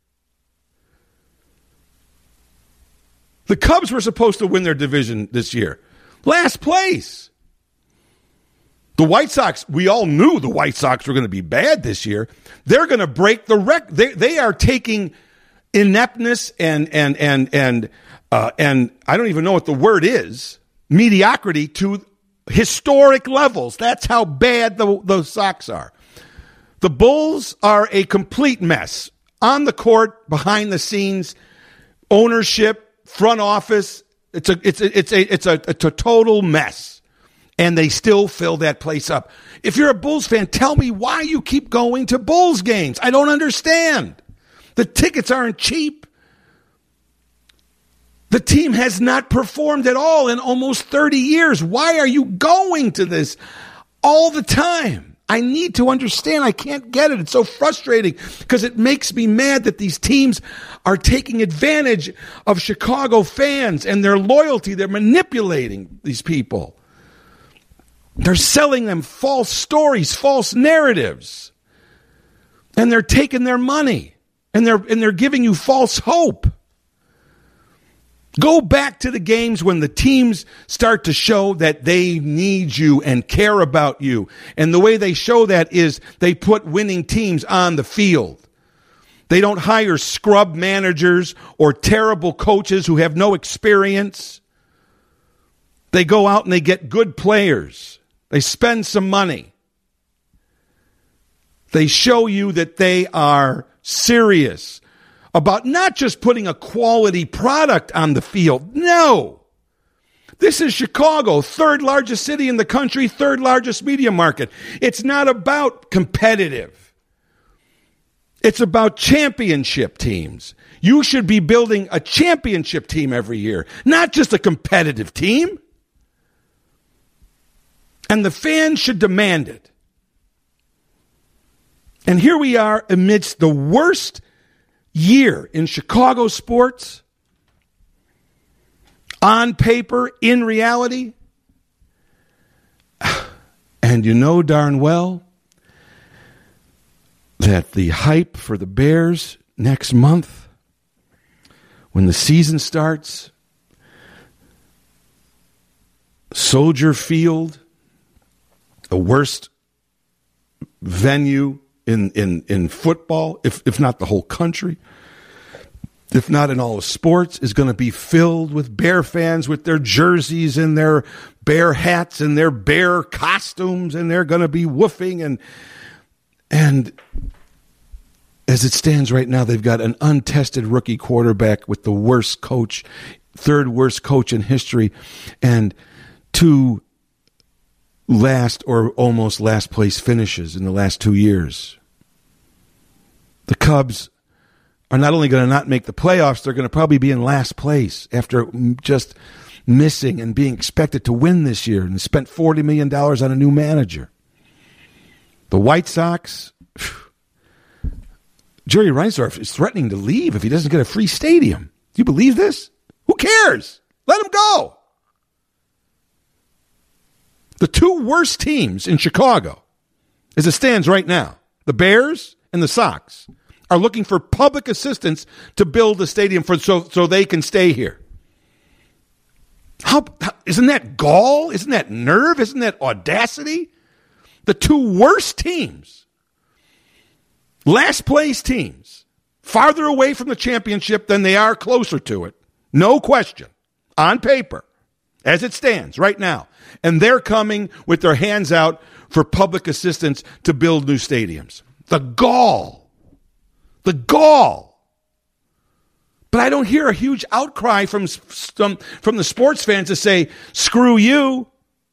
The Cubs were supposed to win their division this year. Last place. The White Sox, we all knew the White Sox were going to be bad this year. They're going to break the record. They, they are taking ineptness and, and, and, and, uh, and I don't even know what the word is. Mediocrity to historic levels. That's how bad the, the Sox are. The Bulls are a complete mess. On the court, behind the scenes, ownership, front office. It's a it's a, it's a it's a it's a total mess. And they still fill that place up. If you're a Bulls fan, tell me why you keep going to Bulls games. I don't understand. The tickets aren't cheap. The team has not performed at all in almost thirty years. Why are you going to this all the time? I need to understand. I can't get it. It's so frustrating because it makes me mad that these teams are taking advantage of Chicago fans and their loyalty. They're manipulating these people. They're selling them false stories, false narratives. And they're taking their money and they're and they're giving you false hope. Go back to the games when the teams start to show that they need you and care about you. And the way they show that is they put winning teams on the field. They don't hire scrub managers or terrible coaches who have no experience. They go out and they get good players. They spend some money. They show you that they are serious about not just putting a quality product on the field. No. This is Chicago, third largest city in the country, third largest media market. It's not about competitive. It's about championship teams. You should be building a championship team every year, not just a competitive team. And the fans should demand it. And here we are amidst the worst year in Chicago sports, on paper, in reality. And you know darn well that the hype for the Bears next month, when the season starts, Soldier Field, the worst venue in, in, in football, if, if not the whole country, if not in all of sports, is going to be filled with Bear fans with their jerseys and their Bear hats and their Bear costumes, and they're going to be woofing. And, and as it stands right now, they've got an untested rookie quarterback with the worst coach, third worst coach in history, and two last or almost last place finishes in the last two years. The Cubs are not only going to not make the playoffs, they're going to probably be in last place after just missing and being expected to win this year and spent forty million dollars on a new manager. The White Sox, Jerry Reinsdorf is threatening to leave if he doesn't get a free stadium. Do you believe this? Who cares? Let him go. The two worst teams in Chicago, as it stands right now, the Bears and the Sox, are looking for public assistance to build a stadium for so so they can stay here. How, how isn't that gall? Isn't that nerve? Isn't that audacity? The two worst teams, last place teams, farther away from the championship than they are closer to it. No question. On paper, as it stands right now. And they're coming with their hands out for public assistance to build new stadiums. The gall. The gall. But I don't hear a huge outcry from, from, from the sports fans to say, screw you.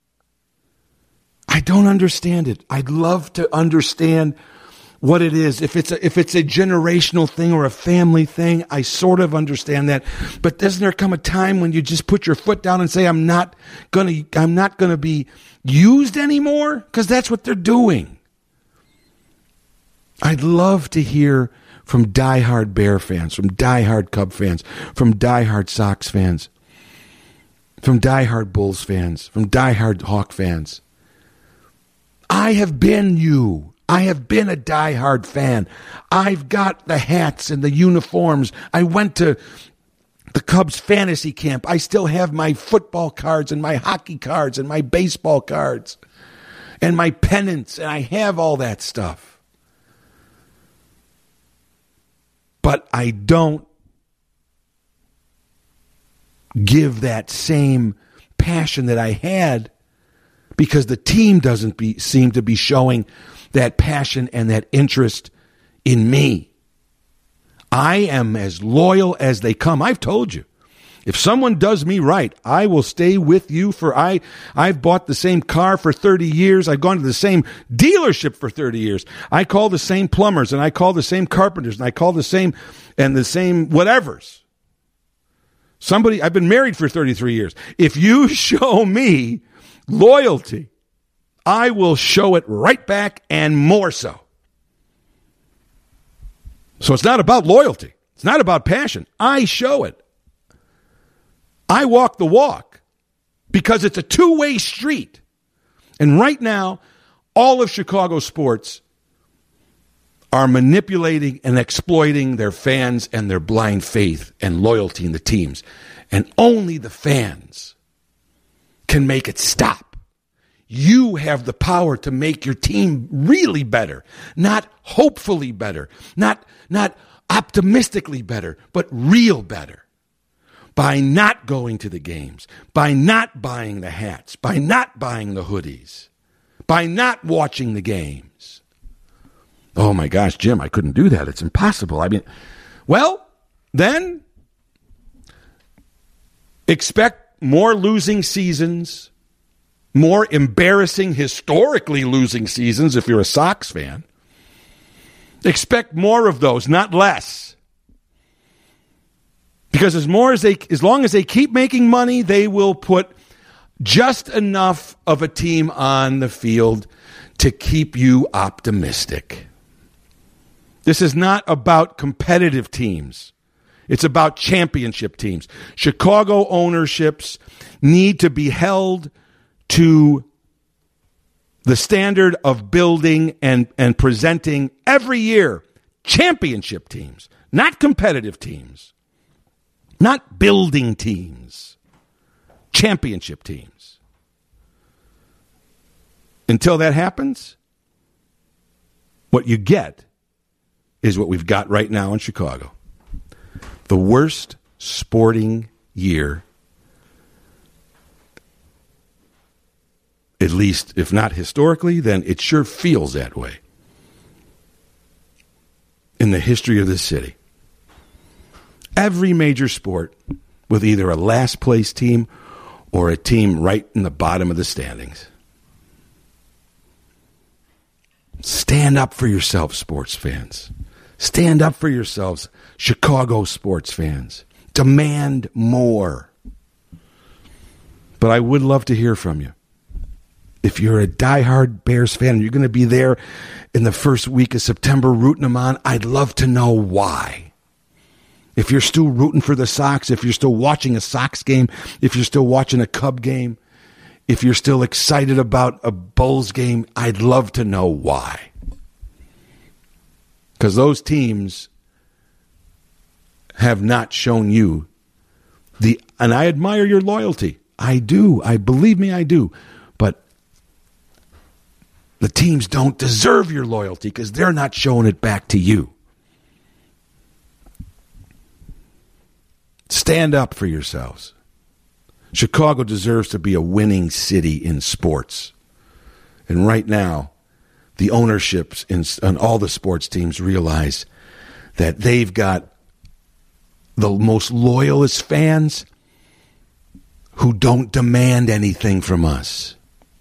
I don't understand it. I'd love to understand what it is. If it's a, if it's a generational thing or a family thing, I sort of understand that. But doesn't there come a time when you just put your foot down and say, I'm not gonna, I'm not gonna be used anymore? Because that's what they're doing. I'd love to hear from diehard Bear fans, from diehard Cub fans, from diehard Sox fans, from diehard Bulls fans, from diehard Hawk fans. I have been you. I have been a diehard fan. I've got the hats and the uniforms. I went to the Cubs fantasy camp. I still have my football cards and my hockey cards and my baseball cards and my pennants, and I have all that stuff. But I don't give that same passion that I had because the team doesn't be, seem to be showing that passion and that interest in me. I am as loyal as they come. I've told you, if someone does me right, I will stay with you for I, I've bought the same car for thirty years. I've gone to the same dealership for thirty years. I call the same plumbers and I call the same carpenters and I call the same and the same whatevers. Somebody, I've been married for thirty-three years. If you show me loyalty, I will show it right back and more so. So it's not about loyalty. It's not about passion. I show it. I walk the walk because it's a two-way street. And right now, all of Chicago sports are manipulating and exploiting their fans and their blind faith and loyalty in the teams. And only the fans can make it stop. You have the power to make your team really better, not hopefully better, not, not optimistically better, but real better. By not going to the games, by not buying the hats, by not buying the hoodies, by not watching the games. Oh, my gosh, Jim, I couldn't do that. It's impossible. I mean, well, then expect more losing seasons, more embarrassing, historically losing seasons if you're a Sox fan. Expect more of those, not less. Because as more as they, as long as they keep making money, they will put just enough of a team on the field to keep you optimistic. This is not about competitive teams. It's about championship teams. Chicago ownerships need to be held to the standard of building and, and presenting every year championship teams, not competitive teams, not building teams, championship teams. Until that happens, what you get is what we've got right now in Chicago. The worst sporting year, at least if not historically, then it sure feels that way, in the history of this city. Every major sport with either a last place team or a team right in the bottom of the standings. Stand up for yourself, sports fans. Stand up for yourselves, Chicago sports fans. Demand more. But I would love to hear from you. If you're a diehard Bears fan and you're going to be there in the first week of September rooting them on, I'd love to know why. If you're still rooting for the Sox, if you're still watching a Sox game, if you're still watching a Cub game, if you're still excited about a Bulls game, I'd love to know why. Because those teams have not shown you the, and I admire your loyalty. I do. I believe me, I do. But the teams don't deserve your loyalty because they're not showing it back to you. Stand up for yourselves. Chicago deserves to be a winning city in sports. And right now, the ownerships in, on all the sports teams realize that they've got the most loyalist fans who don't demand anything from us.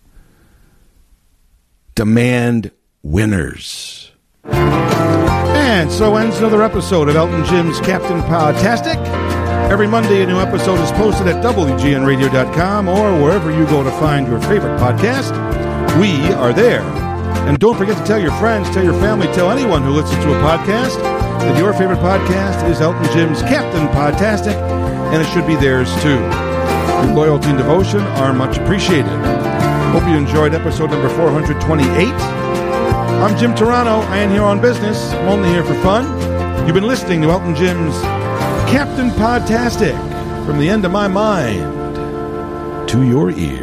Demand winners. And so ends another episode of Elton Jim's Captain Podtastic. Every Monday, a new episode is posted at W G N radio dot com or wherever you go to find your favorite podcast. We are there. And don't forget to tell your friends, tell your family, tell anyone who listens to a podcast that your favorite podcast is Elton Jim's Captain Podtastic, and it should be theirs too. Your loyalty and devotion are much appreciated. Hope you enjoyed episode number four hundred twenty-eight. I'm Jim Turano. I am here on business. I'm only here for fun. You've been listening to Elton Jim's Captain Podtastic, from the end of my mind to your ear.